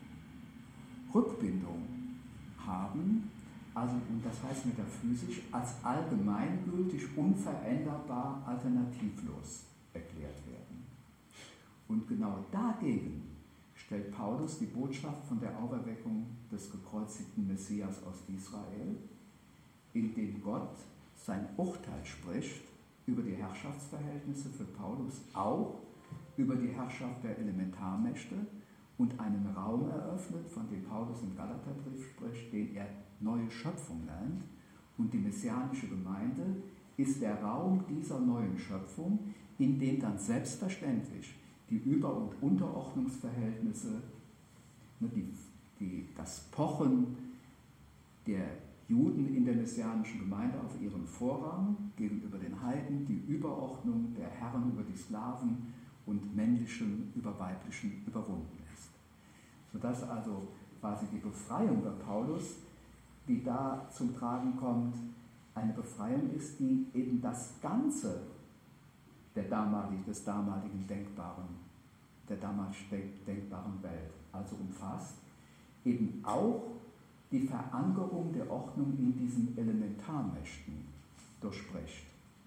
Rückbindung haben, also, und das heißt metaphysisch, als allgemeingültig, unveränderbar, alternativlos erklärt werden. Und genau dagegen stellt Paulus die Botschaft von der Auferweckung des gekreuzigten Messias aus Israel, in dem Gott sein Urteil spricht über die Herrschaftsverhältnisse für Paulus, auch über die Herrschaft der Elementarmächte und einen Raum eröffnet, von dem Paulus im Galaterbrief spricht, den er neue Schöpfung nennt. Und die messianische Gemeinde ist der Raum dieser neuen Schöpfung, in dem dann selbstverständlich die Über- und Unterordnungsverhältnisse, das Pochen der Juden in der messianischen Gemeinde auf ihren Vorrang gegenüber den Heiden, die Überordnung der Herren über die Sklaven und männlichen über weiblichen überwunden ist. Sodass also quasi die Befreiung bei Paulus, die da zum Tragen kommt, eine Befreiung ist, die eben das Ganze des damaligen der damals denkbaren Welt, also umfasst, eben auch die Verankerung der Ordnung in diesen Elementarmächten durchspricht.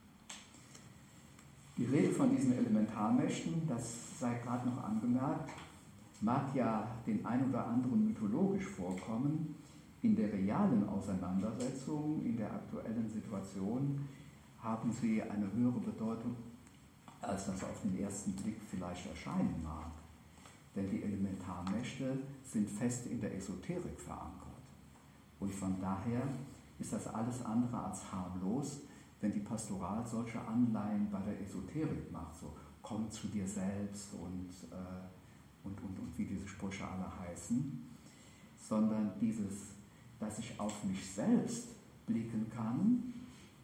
Die Rede von diesen Elementarmächten, das sei gerade noch angemerkt, mag ja den ein oder anderen mythologisch vorkommen. In der realen Auseinandersetzung, in der aktuellen Situation, haben sie eine höhere Bedeutung, als das auf den ersten Blick vielleicht erscheinen mag. Denn die Elementarmächte sind fest in der Esoterik verankert. Und von daher ist das alles andere als harmlos, wenn die Pastoral solche Anleihen bei der Esoterik macht, so komm zu dir selbst und wie diese Sprüche alle heißen, sondern dieses, dass ich auf mich selbst blicken kann,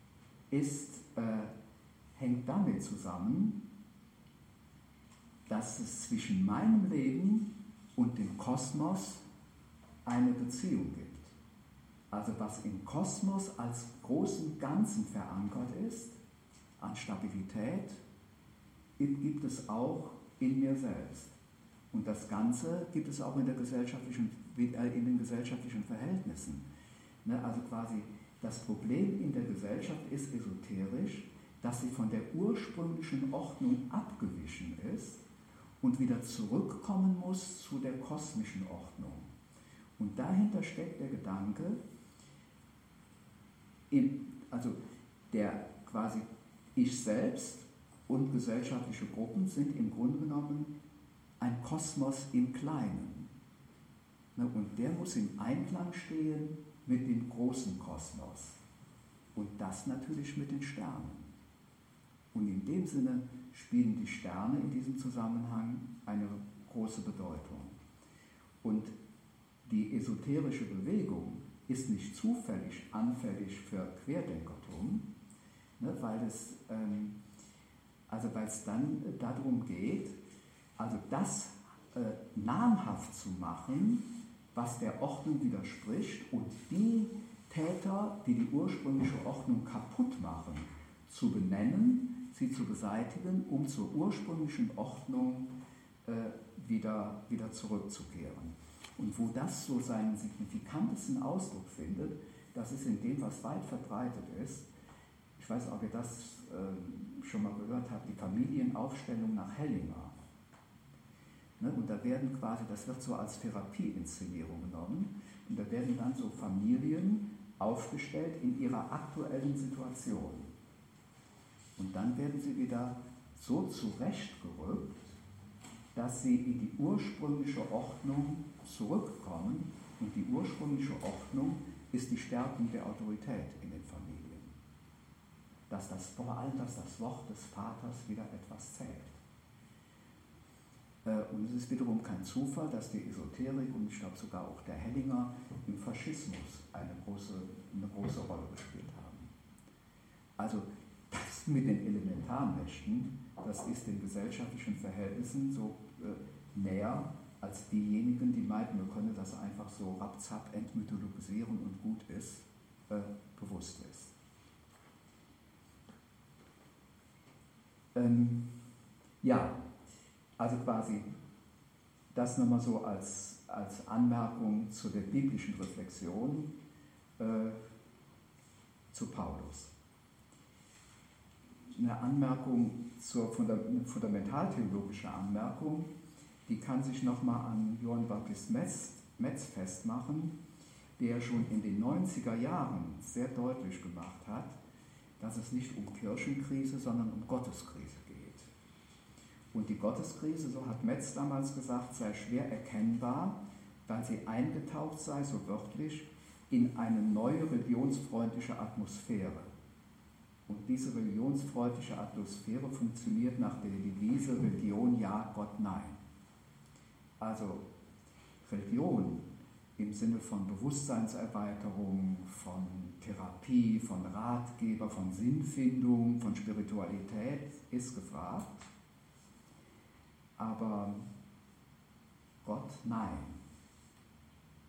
hängt damit zusammen, dass es zwischen meinem Leben und dem Kosmos eine Beziehung gibt. Also was im Kosmos als großen Ganzen verankert ist, an Stabilität, gibt es auch in mir selbst. Und das Ganze gibt es auch in den gesellschaftlichen Verhältnissen. Also quasi das Problem in der Gesellschaft ist esoterisch, dass sie von der ursprünglichen Ordnung abgewichen ist und wieder zurückkommen muss zu der kosmischen Ordnung. Und dahinter steckt der Gedanke, der quasi ich selbst und gesellschaftliche Gruppen sind im Grunde genommen ein Kosmos im Kleinen. Und der muss im Einklang stehen mit dem großen Kosmos. Und das natürlich mit den Sternen. Und in dem Sinne spielen die Sterne in diesem Zusammenhang eine große Bedeutung. Und die esoterische Bewegung ist nicht zufällig anfällig für Querdenkertum, weil es dann darum geht, also das namhaft zu machen, was der Ordnung widerspricht, und die Täter, die die ursprüngliche Ordnung kaputt machen, zu benennen, sie zu beseitigen, um zur ursprünglichen Ordnung wieder zurückzukehren. Und wo das so seinen signifikantesten Ausdruck findet, das ist in dem, was weit verbreitet ist. Ich weiß nicht, ob ihr das schon mal gehört habt, die Familienaufstellung nach Hellinger. Und da werden quasi, das wird so als Therapieinszenierung genommen, und da werden dann so Familien aufgestellt in ihrer aktuellen Situation. Und dann werden sie wieder so zurechtgerückt, dass sie in die ursprüngliche Ordnung zurückkommen. Und die ursprüngliche Ordnung ist die Stärkung der Autorität in den Familien. Vor allem, dass das Wort des Vaters wieder etwas zählt. Und es ist wiederum kein Zufall, dass die Esoterik und ich glaube sogar auch der Hellinger im Faschismus eine große Rolle gespielt haben. Also das mit den Elementarmächten, das ist den gesellschaftlichen Verhältnissen so näher, als diejenigen, die meinten, wir können das einfach so rapzapp entmythologisieren und gut ist, bewusst ist. Also quasi das nochmal so als Anmerkung zu der biblischen Reflexion zu Paulus. Eine Anmerkung eine fundamentaltheologische Anmerkung, die kann sich nochmal an Johann Baptist Metz festmachen, der schon in den 90er Jahren sehr deutlich gemacht hat, dass es nicht um Kirchenkrise, sondern um Gotteskrise geht. Und die Gotteskrise, so hat Metz damals gesagt, sei schwer erkennbar, weil sie eingetaucht sei, so wörtlich, in eine neue religionsfreundliche Atmosphäre. Und diese religionsfreundliche Atmosphäre funktioniert nach der Devise Religion ja, Gott nein. Also Religion im Sinne von Bewusstseinserweiterung, von Therapie, von Ratgeber, von Sinnfindung, von Spiritualität ist gefragt. Aber Gott nein.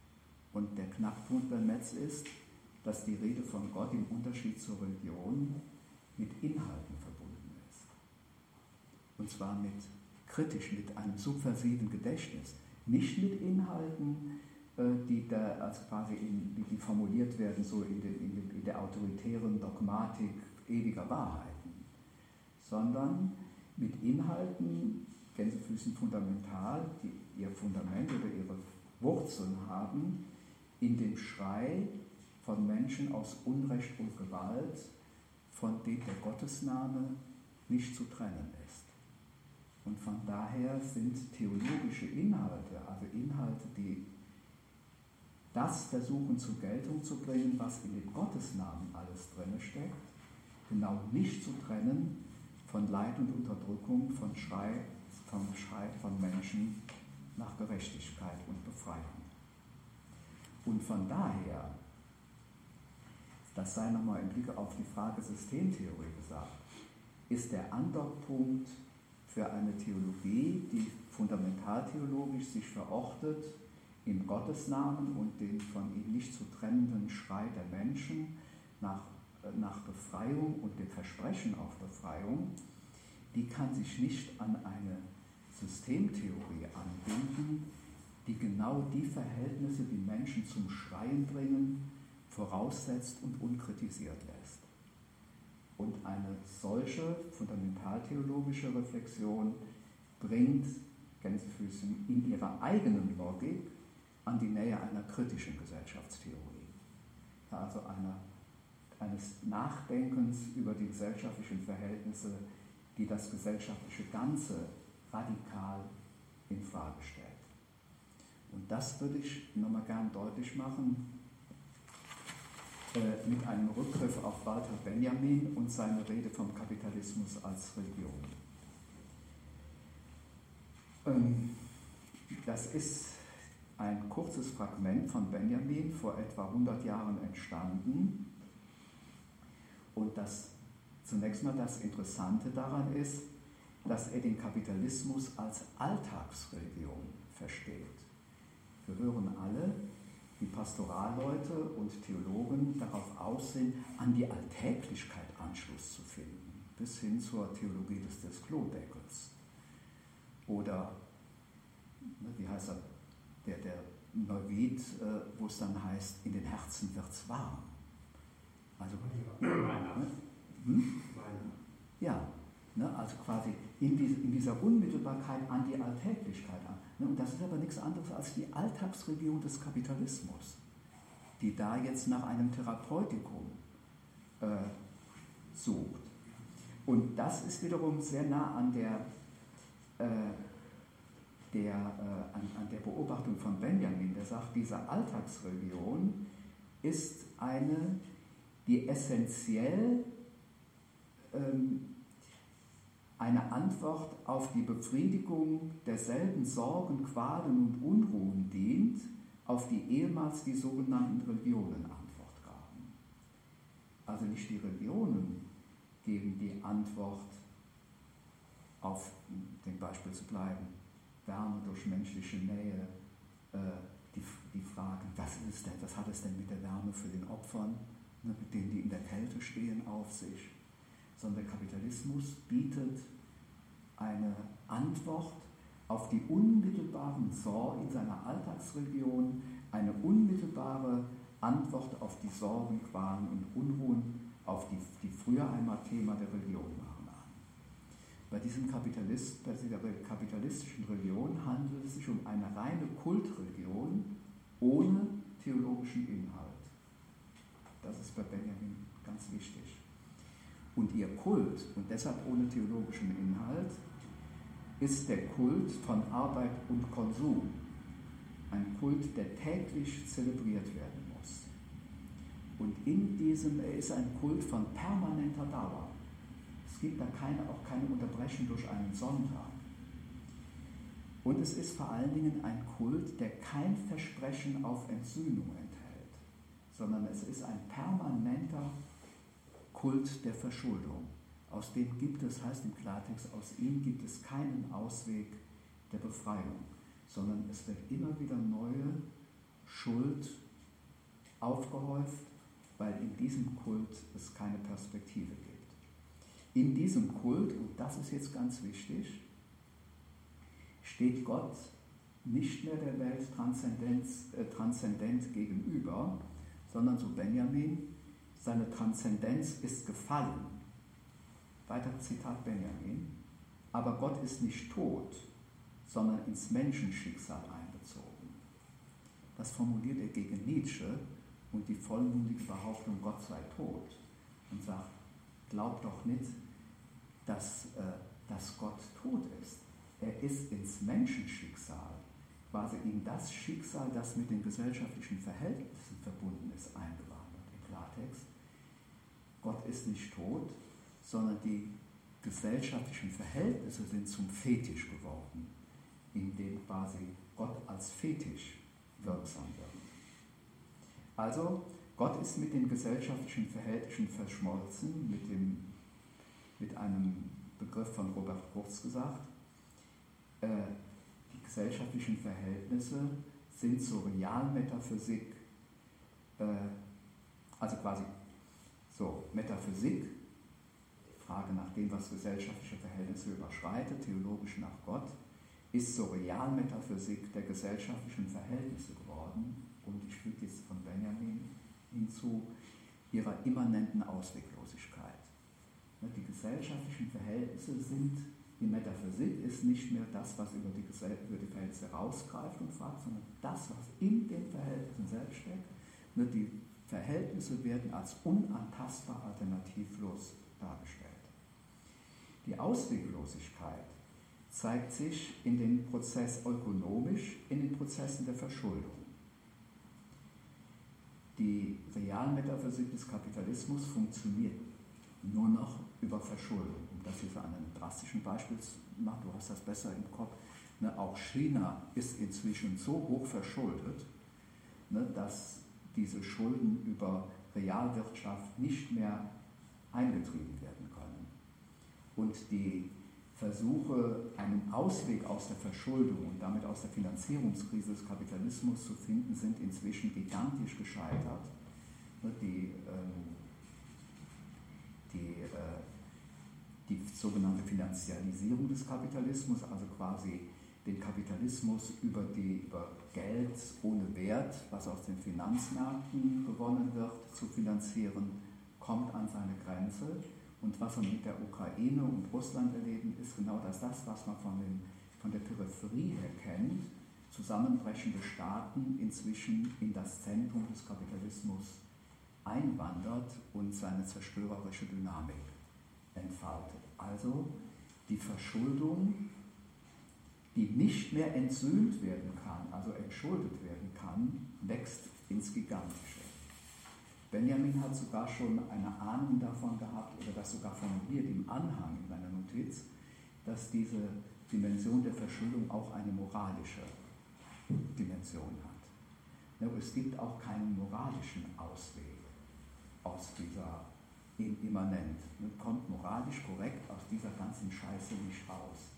Und der Knackpunkt bei Metz ist, dass die Rede von Gott im Unterschied zur Religion mit Inhalten verbunden ist. Und zwar mit kritisch, mit einem subversiven Gedächtnis. Nicht mit Inhalten, die da also quasi die formuliert werden, so in der autoritären Dogmatik ewiger Wahrheiten, sondern mit Inhalten, Gänsefüßchen fundamental, die ihr Fundament oder ihre Wurzeln haben, in dem Schrei von Menschen aus Unrecht und Gewalt, von dem der Gottesname nicht zu trennen ist. Und von daher sind theologische Inhalte, also Inhalte, die das versuchen zur Geltung zu bringen, was in dem Gottesnamen alles drin steckt, genau nicht zu trennen von Leid und Unterdrückung, vom Schrei von Menschen nach Gerechtigkeit und Befreiung. Und von daher, das sei nochmal im Blick auf die Frage Systemtheorie gesagt, ist der Andockpunkt für eine Theologie, die fundamentaltheologisch sich verortet im Gottesnamen und den von ihm nicht zu trennenden Schrei der Menschen nach Befreiung und dem Versprechen auf Befreiung, die kann sich nicht an eine Systemtheorie anbinden, die genau die Verhältnisse, die Menschen zum Schreien bringen, voraussetzt und unkritisiert lässt. Und eine solche fundamentaltheologische Reflexion bringt Gänsefüßchen in ihrer eigenen Logik an die Nähe einer kritischen Gesellschaftstheorie. Also eines Nachdenkens über die gesellschaftlichen Verhältnisse, die das gesellschaftliche Ganze radikal in Frage stellt. Und das würde ich nochmal gern deutlich machen mit einem Rückgriff auf Walter Benjamin und seine Rede vom Kapitalismus als Religion. Das ist ein kurzes Fragment von Benjamin, vor etwa 100 Jahren entstanden. Und zunächst mal das Interessante daran ist, dass er den Kapitalismus als Alltagsreligion versteht. Wir hören alle, wie Pastoralleute und Theologen darauf aus sind, an die Alltäglichkeit Anschluss zu finden, bis hin zur Theologie des Klodeckels. Oder, wie heißt er, der Neuwied, wo es dann heißt, in den Herzen wird's warm. Also, ja, also quasi in dieser Unmittelbarkeit an die Alltäglichkeit an. Und das ist aber nichts anderes als die Alltagsreligion des Kapitalismus, die da jetzt nach einem Therapeutikum sucht. Und das ist wiederum sehr nah an der Beobachtung von Benjamin, der sagt, diese Alltagsreligion ist eine, die essentiell eine Antwort auf die Befriedigung derselben Sorgen, Qualen und Unruhen dient, auf die ehemals die sogenannten Religionen Antwort gaben. Also nicht die Religionen geben die Antwort, auf dem Beispiel zu bleiben, Wärme durch menschliche Nähe, die Fragen, was hat es denn mit der Wärme für den Opfern, mit denen, die in der Kälte stehen, auf sich? Sondern der Kapitalismus bietet eine Antwort auf die unmittelbaren Sorgen in seiner Alltagsreligion, eine unmittelbare Antwort auf die Sorgen, Qualen und Unruhen, auf die früher einmal Thema der Religion waren an. Bei dieser kapitalistischen Religion handelt es sich um eine reine Kultreligion ohne theologischen Inhalt. Das ist bei Benjamin ganz wichtig. Und ihr Kult, und deshalb ohne theologischen Inhalt, ist der Kult von Arbeit und Konsum. Ein Kult, der täglich zelebriert werden muss. Und er ist ein Kult von permanenter Dauer. Es gibt da auch keine Unterbrechung durch einen Sonntag. Und es ist vor allen Dingen ein Kult, der kein Versprechen auf Entsühnung enthält, sondern es ist ein permanenter Kult der Verschuldung. Aus dem heißt im Klartext, aus ihm gibt es keinen Ausweg der Befreiung, sondern es wird immer wieder neue Schuld aufgehäuft, weil in diesem Kult es keine Perspektive gibt. In diesem Kult, und das ist jetzt ganz wichtig, steht Gott nicht mehr der Welt transzendent gegenüber, sondern, so Benjamin, seine Transzendenz ist gefallen. Weiter Zitat Benjamin. Aber Gott ist nicht tot, sondern ins Menschenschicksal einbezogen. Das formuliert er gegen Nietzsche und die vollmundige Behauptung, Gott sei tot, und sagt, glaubt doch nicht, dass Gott tot ist. Er ist ins Menschenschicksal, quasi in das Schicksal, das mit den gesellschaftlichen Verhältnissen verbunden ist, eingewandert. Im Klartext, Gott ist nicht tot, sondern die gesellschaftlichen Verhältnisse sind zum Fetisch geworden, in dem quasi Gott als Fetisch wirksam wird. Also, Gott ist mit den gesellschaftlichen Verhältnissen verschmolzen, mit einem Begriff von Robert Kurz gesagt. Die gesellschaftlichen Verhältnisse sind zur Realmetaphysik, also quasi so Metaphysik, die Frage nach dem, was gesellschaftliche Verhältnisse überschreitet, theologisch nach Gott, ist zur Realmetaphysik der gesellschaftlichen Verhältnisse geworden, und ich füge jetzt von Benjamin hinzu, ihrer immanenten Ausweglosigkeit. Die gesellschaftlichen Verhältnisse sind, die Metaphysik ist nicht mehr das, was über die Verhältnisse rausgreift und fragt, sondern das, was in den Verhältnissen selbst steckt. Die Verhältnisse werden als unantastbar alternativlos dargestellt. Die Ausweglosigkeit zeigt sich in den Prozess ökonomisch, in den Prozessen der Verschuldung. Die Realmetaphysik des Kapitalismus funktioniert nur noch über Verschuldung. Um das hier an einem drastischen Beispiel zu machen, du hast das besser im Kopf. Auch China ist inzwischen so hoch verschuldet, dass diese Schulden über Realwirtschaft nicht mehr eingetrieben werden können. Und die Versuche, einen Ausweg aus der Verschuldung und damit aus der Finanzierungskrise des Kapitalismus zu finden, sind inzwischen gigantisch gescheitert. Die sogenannte Finanzialisierung des Kapitalismus, also quasi den Kapitalismus über Geld ohne Wert, was aus den Finanzmärkten gewonnen wird, zu finanzieren, kommt an seine Grenze. Und was wir mit der Ukraine und Russland erleben, ist genau das, was man von der Peripherie her kennt, zusammenbrechende Staaten inzwischen in das Zentrum des Kapitalismus einwandert und seine zerstörerische Dynamik entfaltet. Also die Verschuldung, die nicht mehr entsühnt werden kann, also entschuldet werden kann, wächst ins Gigantische. Benjamin hat sogar schon eine Ahnung davon gehabt, oder das sogar formuliert im Anhang in seiner Notiz, dass diese Dimension der Verschuldung auch eine moralische Dimension hat. Es gibt auch keinen moralischen Ausweg aus dieser Immanent. Kommt moralisch korrekt aus dieser ganzen Scheiße nicht raus.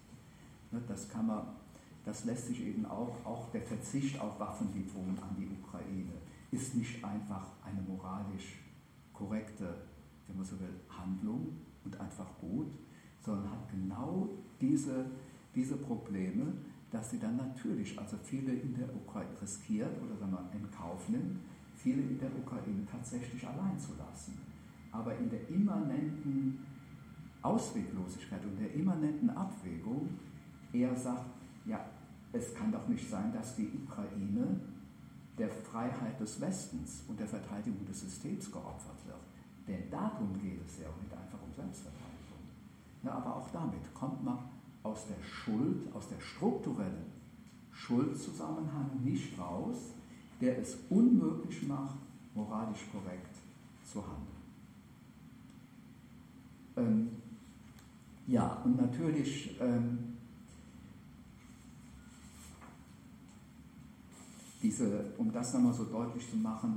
Das lässt sich eben auch der Verzicht auf Waffenlieferungen an die Ukraine ist nicht einfach eine moralisch korrekte, wenn man so will, Handlung und einfach gut, sondern hat genau diese Probleme, dass sie dann natürlich, also viele in der Ukraine riskiert oder sagen wir in Kauf nimmt, viele in der Ukraine tatsächlich allein zu lassen. Aber in der immanenten Ausweglosigkeit und der immanenten Abwägung eher sagt, ja, es kann doch nicht sein, dass die Ukraine der Freiheit des Westens und der Verteidigung des Systems geopfert wird. Denn darum geht es ja und nicht einfach um Selbstverteidigung. Aber auch damit kommt man aus der Schuld, aus der strukturellen Schuldzusammenhang nicht raus, der es unmöglich macht, moralisch korrekt zu handeln. Ja, und natürlich um das nochmal so deutlich zu machen,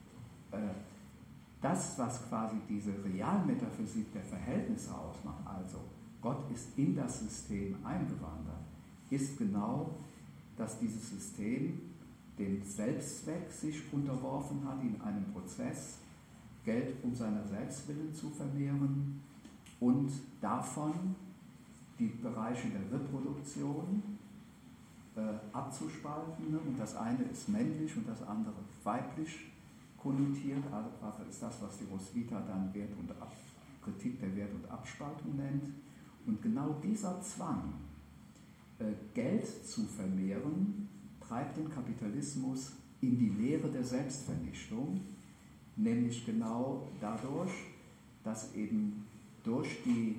das, was quasi diese Realmetaphysik der Verhältnisse ausmacht, also Gott ist in das System eingewandert, ist genau, dass dieses System dem Selbstzweck sich unterworfen hat, in einem Prozess Geld um seiner selbst willen zu vermehren und davon die Bereiche der Reproduktion abzuspalten. Und das eine ist männlich und das andere weiblich konnotiert. Also ist das, was die Roswitha dann Kritik der Wert- und Abspaltung nennt. Und genau dieser Zwang, Geld zu vermehren, treibt den Kapitalismus in die Lehre der Selbstvernichtung, nämlich genau dadurch, dass eben durch die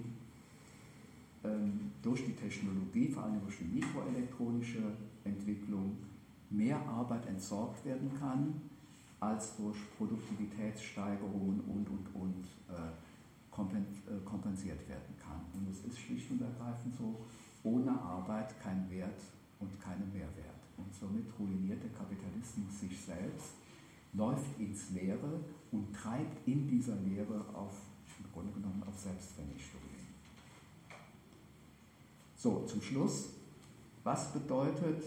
Technologie, vor allem durch die mikroelektronische Entwicklung, mehr Arbeit entsorgt werden kann, als durch Produktivitätssteigerungen und kompensiert werden kann. Und es ist schlicht und ergreifend so, ohne Arbeit kein Wert und keine Mehrwert. Und somit ruiniert der Kapitalismus sich selbst, läuft ins Leere und treibt in dieser Lehre im Grunde genommen auf Selbstvernichtung hin. So, zum Schluss, was bedeutet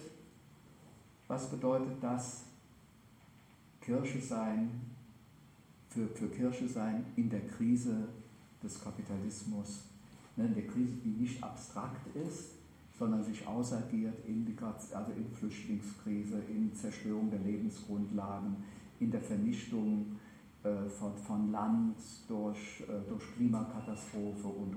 das Kirche sein, für Kirche sein in der Krise des Kapitalismus, in der Krise, die nicht abstrakt ist, sondern sich ausagiert in Flüchtlingskrise, in Zerstörung der Lebensgrundlagen, in der Vernichtung von Land durch Klimakatastrophe und.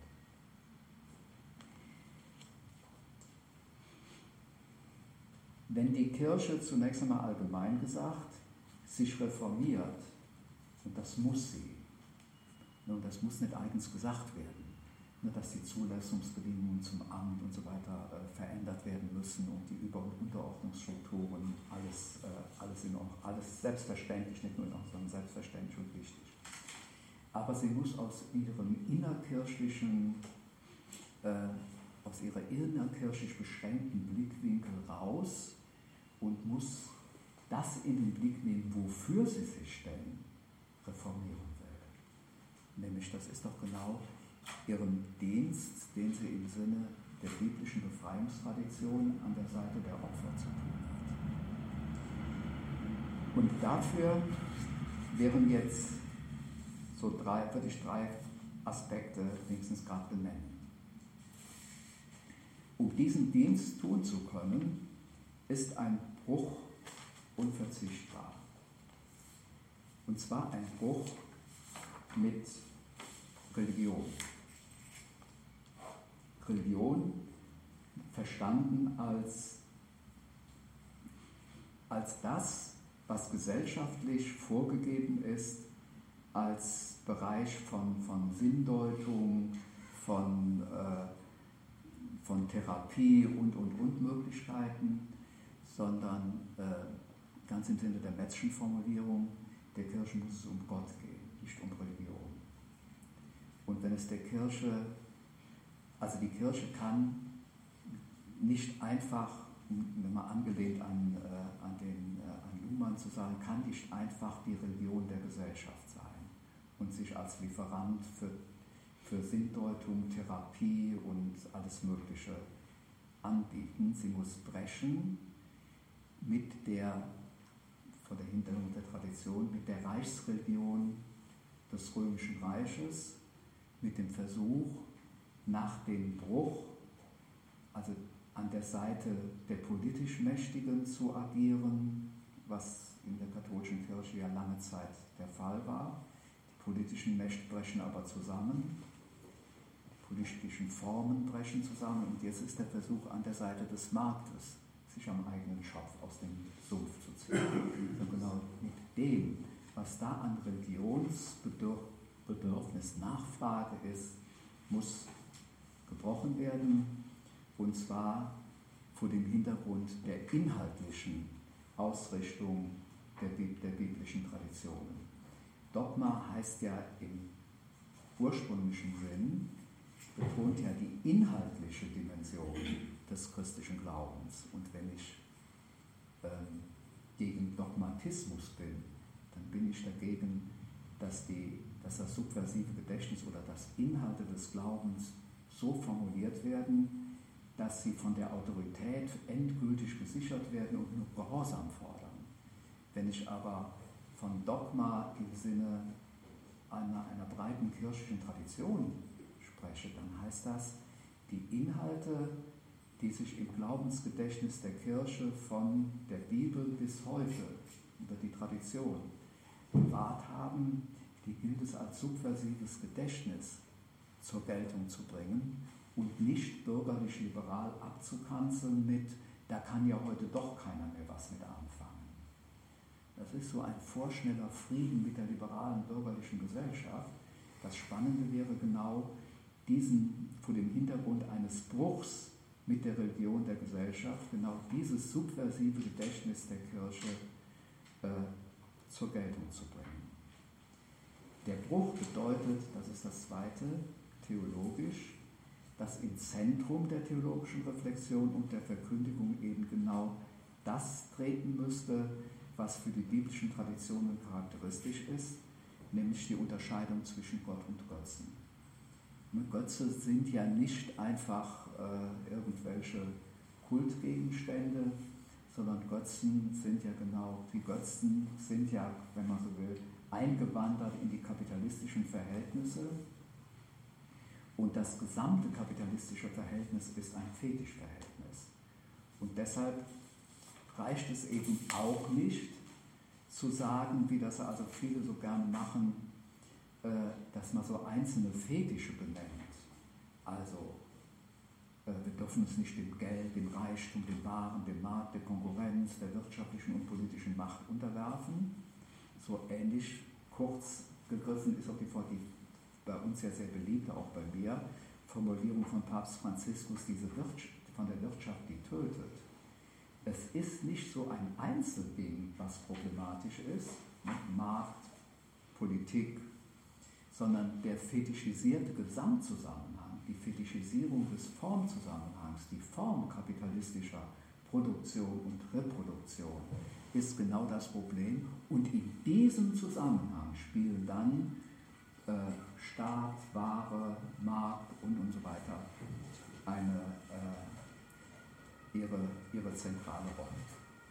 Wenn die Kirche zunächst einmal allgemein gesagt sich reformiert, und das muss sie, und das muss nicht eigens gesagt werden, dass die Zulassungsbedingungen zum Amt und so weiter verändert werden müssen und die Über- und Unterordnungsstrukturen, alles selbstverständlich, nicht nur in Ordnung, sondern selbstverständlich und wichtig. Aber sie muss aus ihrer innerkirchlich beschränkten Blickwinkel raus und muss das in den Blick nehmen, wofür sie sich denn reformieren will. Nämlich, das ist doch genau ihren Dienst, den sie im Sinne der biblischen Befreiungstradition an der Seite der Opfer zu tun hat. Und dafür wären jetzt würde ich drei Aspekte wenigstens gerade benennen. Um diesen Dienst tun zu können, ist ein Bruch unverzichtbar. Und zwar ein Bruch mit Religion. Religion verstanden als das, was gesellschaftlich vorgegeben ist, als Bereich von Sinndeutung, von Therapie und Möglichkeiten, sondern ganz im Sinne der Metzschen Formulierung, der Kirche muss es um Gott gehen, nicht um Religion. Und wenn es der Kirche, also die Kirche kann nicht einfach, wenn man angelehnt an Luhmann zu sagen, kann nicht einfach die Religion der Gesellschaft sein und sich als Lieferant für Sinndeutung, Therapie und alles Mögliche anbieten. Sie muss brechen mit der, vor der Hintergrund der Tradition, mit der Reichsreligion des Römischen Reiches, mit dem Versuch, nach dem Bruch, also an der Seite der politisch Mächtigen zu agieren, was in der katholischen Kirche ja lange Zeit der Fall war. Die politischen Mächte brechen aber zusammen, die politischen Formen brechen zusammen und jetzt ist der Versuch an der Seite des Marktes, sich am eigenen Schopf aus dem Sumpf zu ziehen. Und genau mit dem, was da an Religionsbedürfnis, Nachfrage ist, muss gebrochen werden, und zwar vor dem Hintergrund der inhaltlichen Ausrichtung der biblischen Traditionen. Dogma heißt ja im ursprünglichen Sinn, betont ja die inhaltliche Dimension des christlichen Glaubens. Und wenn ich gegen Dogmatismus bin, dann bin ich dagegen, dass das subversive Gedächtnis oder dass Inhalte des Glaubens so formuliert werden, dass sie von der Autorität endgültig gesichert werden und nur Gehorsam fordern. Wenn ich aber von Dogma im Sinne einer breiten kirchlichen Tradition spreche, dann heißt das, die Inhalte, die sich im Glaubensgedächtnis der Kirche von der Bibel bis heute über die Tradition bewahrt haben, die gilt es als subversives Gedächtnis zur Geltung zu bringen und nicht bürgerlich-liberal abzukanzeln mit, da kann ja heute doch keiner mehr was mit anfangen. Das ist so ein vorschneller Frieden mit der liberalen bürgerlichen Gesellschaft. Das Spannende wäre genau diesen, vor dem Hintergrund eines Bruchs mit der Religion der Gesellschaft, genau dieses subversive Gedächtnis der Kirche zur Geltung zu bringen. Der Bruch bedeutet, das ist das Zweite, theologisch, dass im Zentrum der theologischen Reflexion und der Verkündigung eben genau das treten müsste, was für die biblischen Traditionen charakteristisch ist, nämlich die Unterscheidung zwischen Gott und Götzen. Götze sind ja nicht einfach irgendwelche Kultgegenstände, sondern Götzen sind ja genau, die Götzen sind ja, wenn man so will, eingewandert in die kapitalistischen Verhältnisse. Und das gesamte kapitalistische Verhältnis ist ein Fetischverhältnis. Und deshalb reicht es eben auch nicht zu sagen, wie das also viele so gerne machen, dass man so einzelne Fetische benennt. Also wir dürfen uns nicht dem Geld, dem Reichtum, dem Waren, dem Markt, der Konkurrenz, der wirtschaftlichen und politischen Macht unterwerfen. So ähnlich kurz gegriffen ist auch die bei uns ja sehr beliebte, auch bei mir, Formulierung von Papst Franziskus, diese von der Wirtschaft, die tötet. Es ist nicht so ein Einzelding, was problematisch ist, Markt, Politik, sondern der fetischisierte Gesamtzusammenhang, die Fetischisierung des Formzusammenhangs, die Form kapitalistischer Produktion und Reproduktion ist genau das Problem. Und in diesem Zusammenhang spielen dann Staat, Ware, Markt und so weiter ihre zentrale Rolle.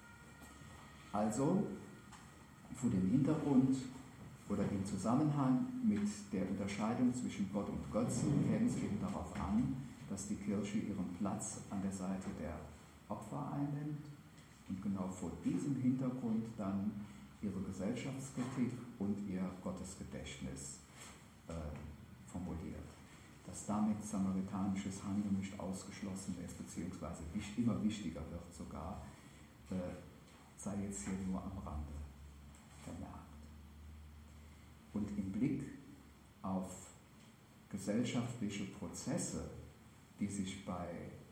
Also vor dem Hintergrund oder im Zusammenhang mit der Unterscheidung zwischen Gott und Götzen käme es eben darauf an, dass die Kirche ihren Platz an der Seite der Opfer einnimmt und genau vor diesem Hintergrund dann ihre Gesellschaftskritik und ihr Gottesgedächtnis formuliert. Dass damit samaritanisches Handeln nicht ausgeschlossen ist, beziehungsweise immer wichtiger wird sogar, sei jetzt hier nur am Rande vermerkt. Und im Blick auf gesellschaftliche Prozesse, die sich bei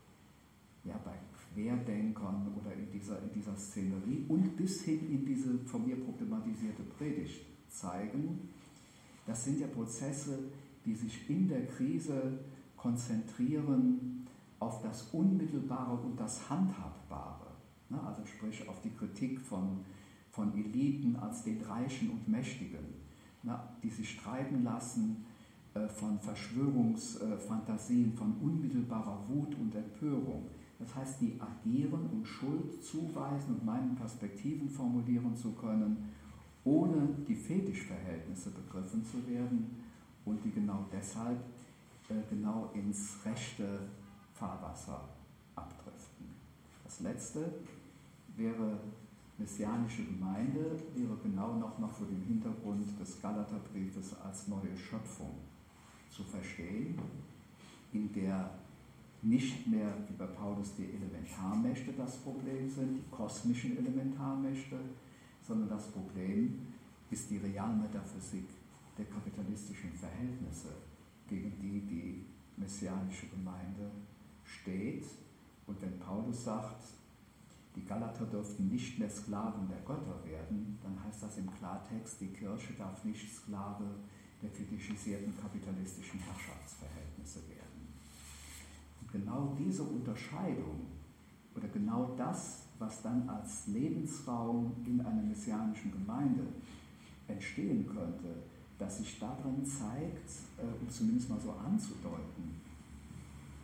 Querdenkern oder in dieser Szenerie und bis hin in diese von mir problematisierte Predigt zeigen, das sind ja Prozesse, die sich in der Krise konzentrieren auf das Unmittelbare und das Handhabbare. Also sprich auf die Kritik von Eliten als den Reichen und Mächtigen, die sich treiben lassen von Verschwörungsfantasien, von unmittelbarer Wut und Empörung. Das heißt, die agieren, um Schuld zuweisen und meinen Perspektiven formulieren zu können, ohne die Fetischverhältnisse begriffen zu werden und die genau deshalb genau ins rechte Fahrwasser abdriften. Das Letzte wäre messianische Gemeinde, wäre genau noch vor dem Hintergrund des Galaterbriefes als neue Schöpfung zu verstehen, in der nicht mehr wie bei Paulus die Elementarmächte das Problem sind, die kosmischen Elementarmächte, sondern das Problem ist die Realmetaphysik der kapitalistischen Verhältnisse, gegen die die messianische Gemeinde steht. Und wenn Paulus sagt, die Galater dürften nicht mehr Sklaven der Götter werden, dann heißt das im Klartext, die Kirche darf nicht Sklave der fetischisierten kapitalistischen Herrschaftsverhältnisse werden. Und genau diese Unterscheidung oder genau das, was dann als Lebensraum in einer messianischen Gemeinde entstehen könnte, dass sich darin zeigt, um zumindest mal so anzudeuten,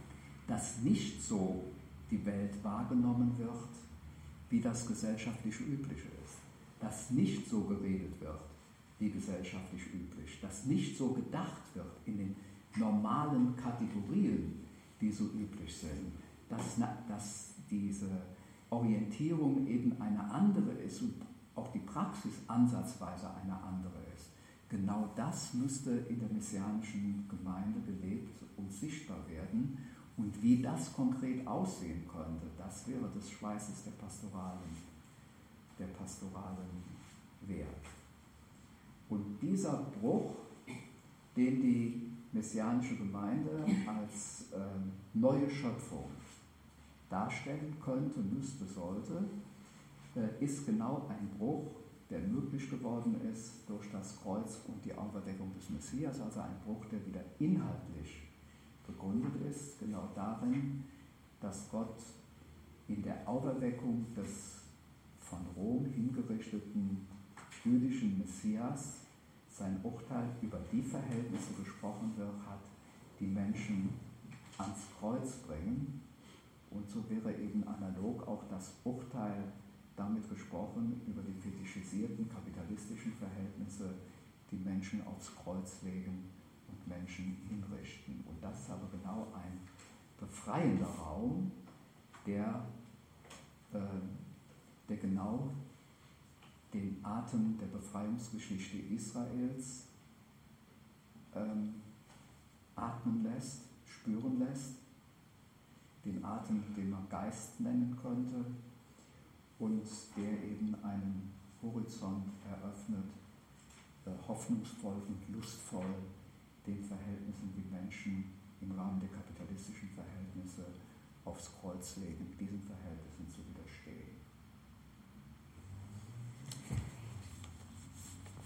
dass nicht so die Welt wahrgenommen wird, wie das gesellschaftlich übliche ist, dass nicht so geredet wird, wie gesellschaftlich üblich, dass nicht so gedacht wird in den normalen Kategorien, die so üblich sind, dass diese Orientierung eben eine andere ist und auch die Praxis ansatzweise eine andere ist. Genau das müsste in der messianischen Gemeinde gelebt und sichtbar werden. Und wie das konkret aussehen könnte, das wäre des Schweißes der pastoralen Wert. Und dieser Bruch, den die messianische Gemeinde als neue Schöpfung darstellen könnte, müsste, sollte, ist genau ein Bruch, der möglich geworden ist durch das Kreuz und die Auferweckung des Messias, also ein Bruch, der wieder inhaltlich begründet ist, genau darin, dass Gott in der Auferweckung des von Rom hingerichteten jüdischen Messias sein Urteil über die Verhältnisse gesprochen wird, hat, die Menschen ans Kreuz bringen. Und so wäre eben analog auch das Urteil damit gesprochen über die fetischisierten kapitalistischen Verhältnisse, die Menschen aufs Kreuz legen und Menschen hinrichten. Und das ist aber genau ein befreiender Raum, der genau den Atem der Befreiungsgeschichte Israels atmen lässt, spüren lässt, den Atem, den man Geist nennen könnte, und der eben einen Horizont eröffnet, hoffnungsvoll und lustvoll den Verhältnissen, die Menschen im Rahmen der kapitalistischen Verhältnisse aufs Kreuz legen, diesen Verhältnissen zu widerstehen.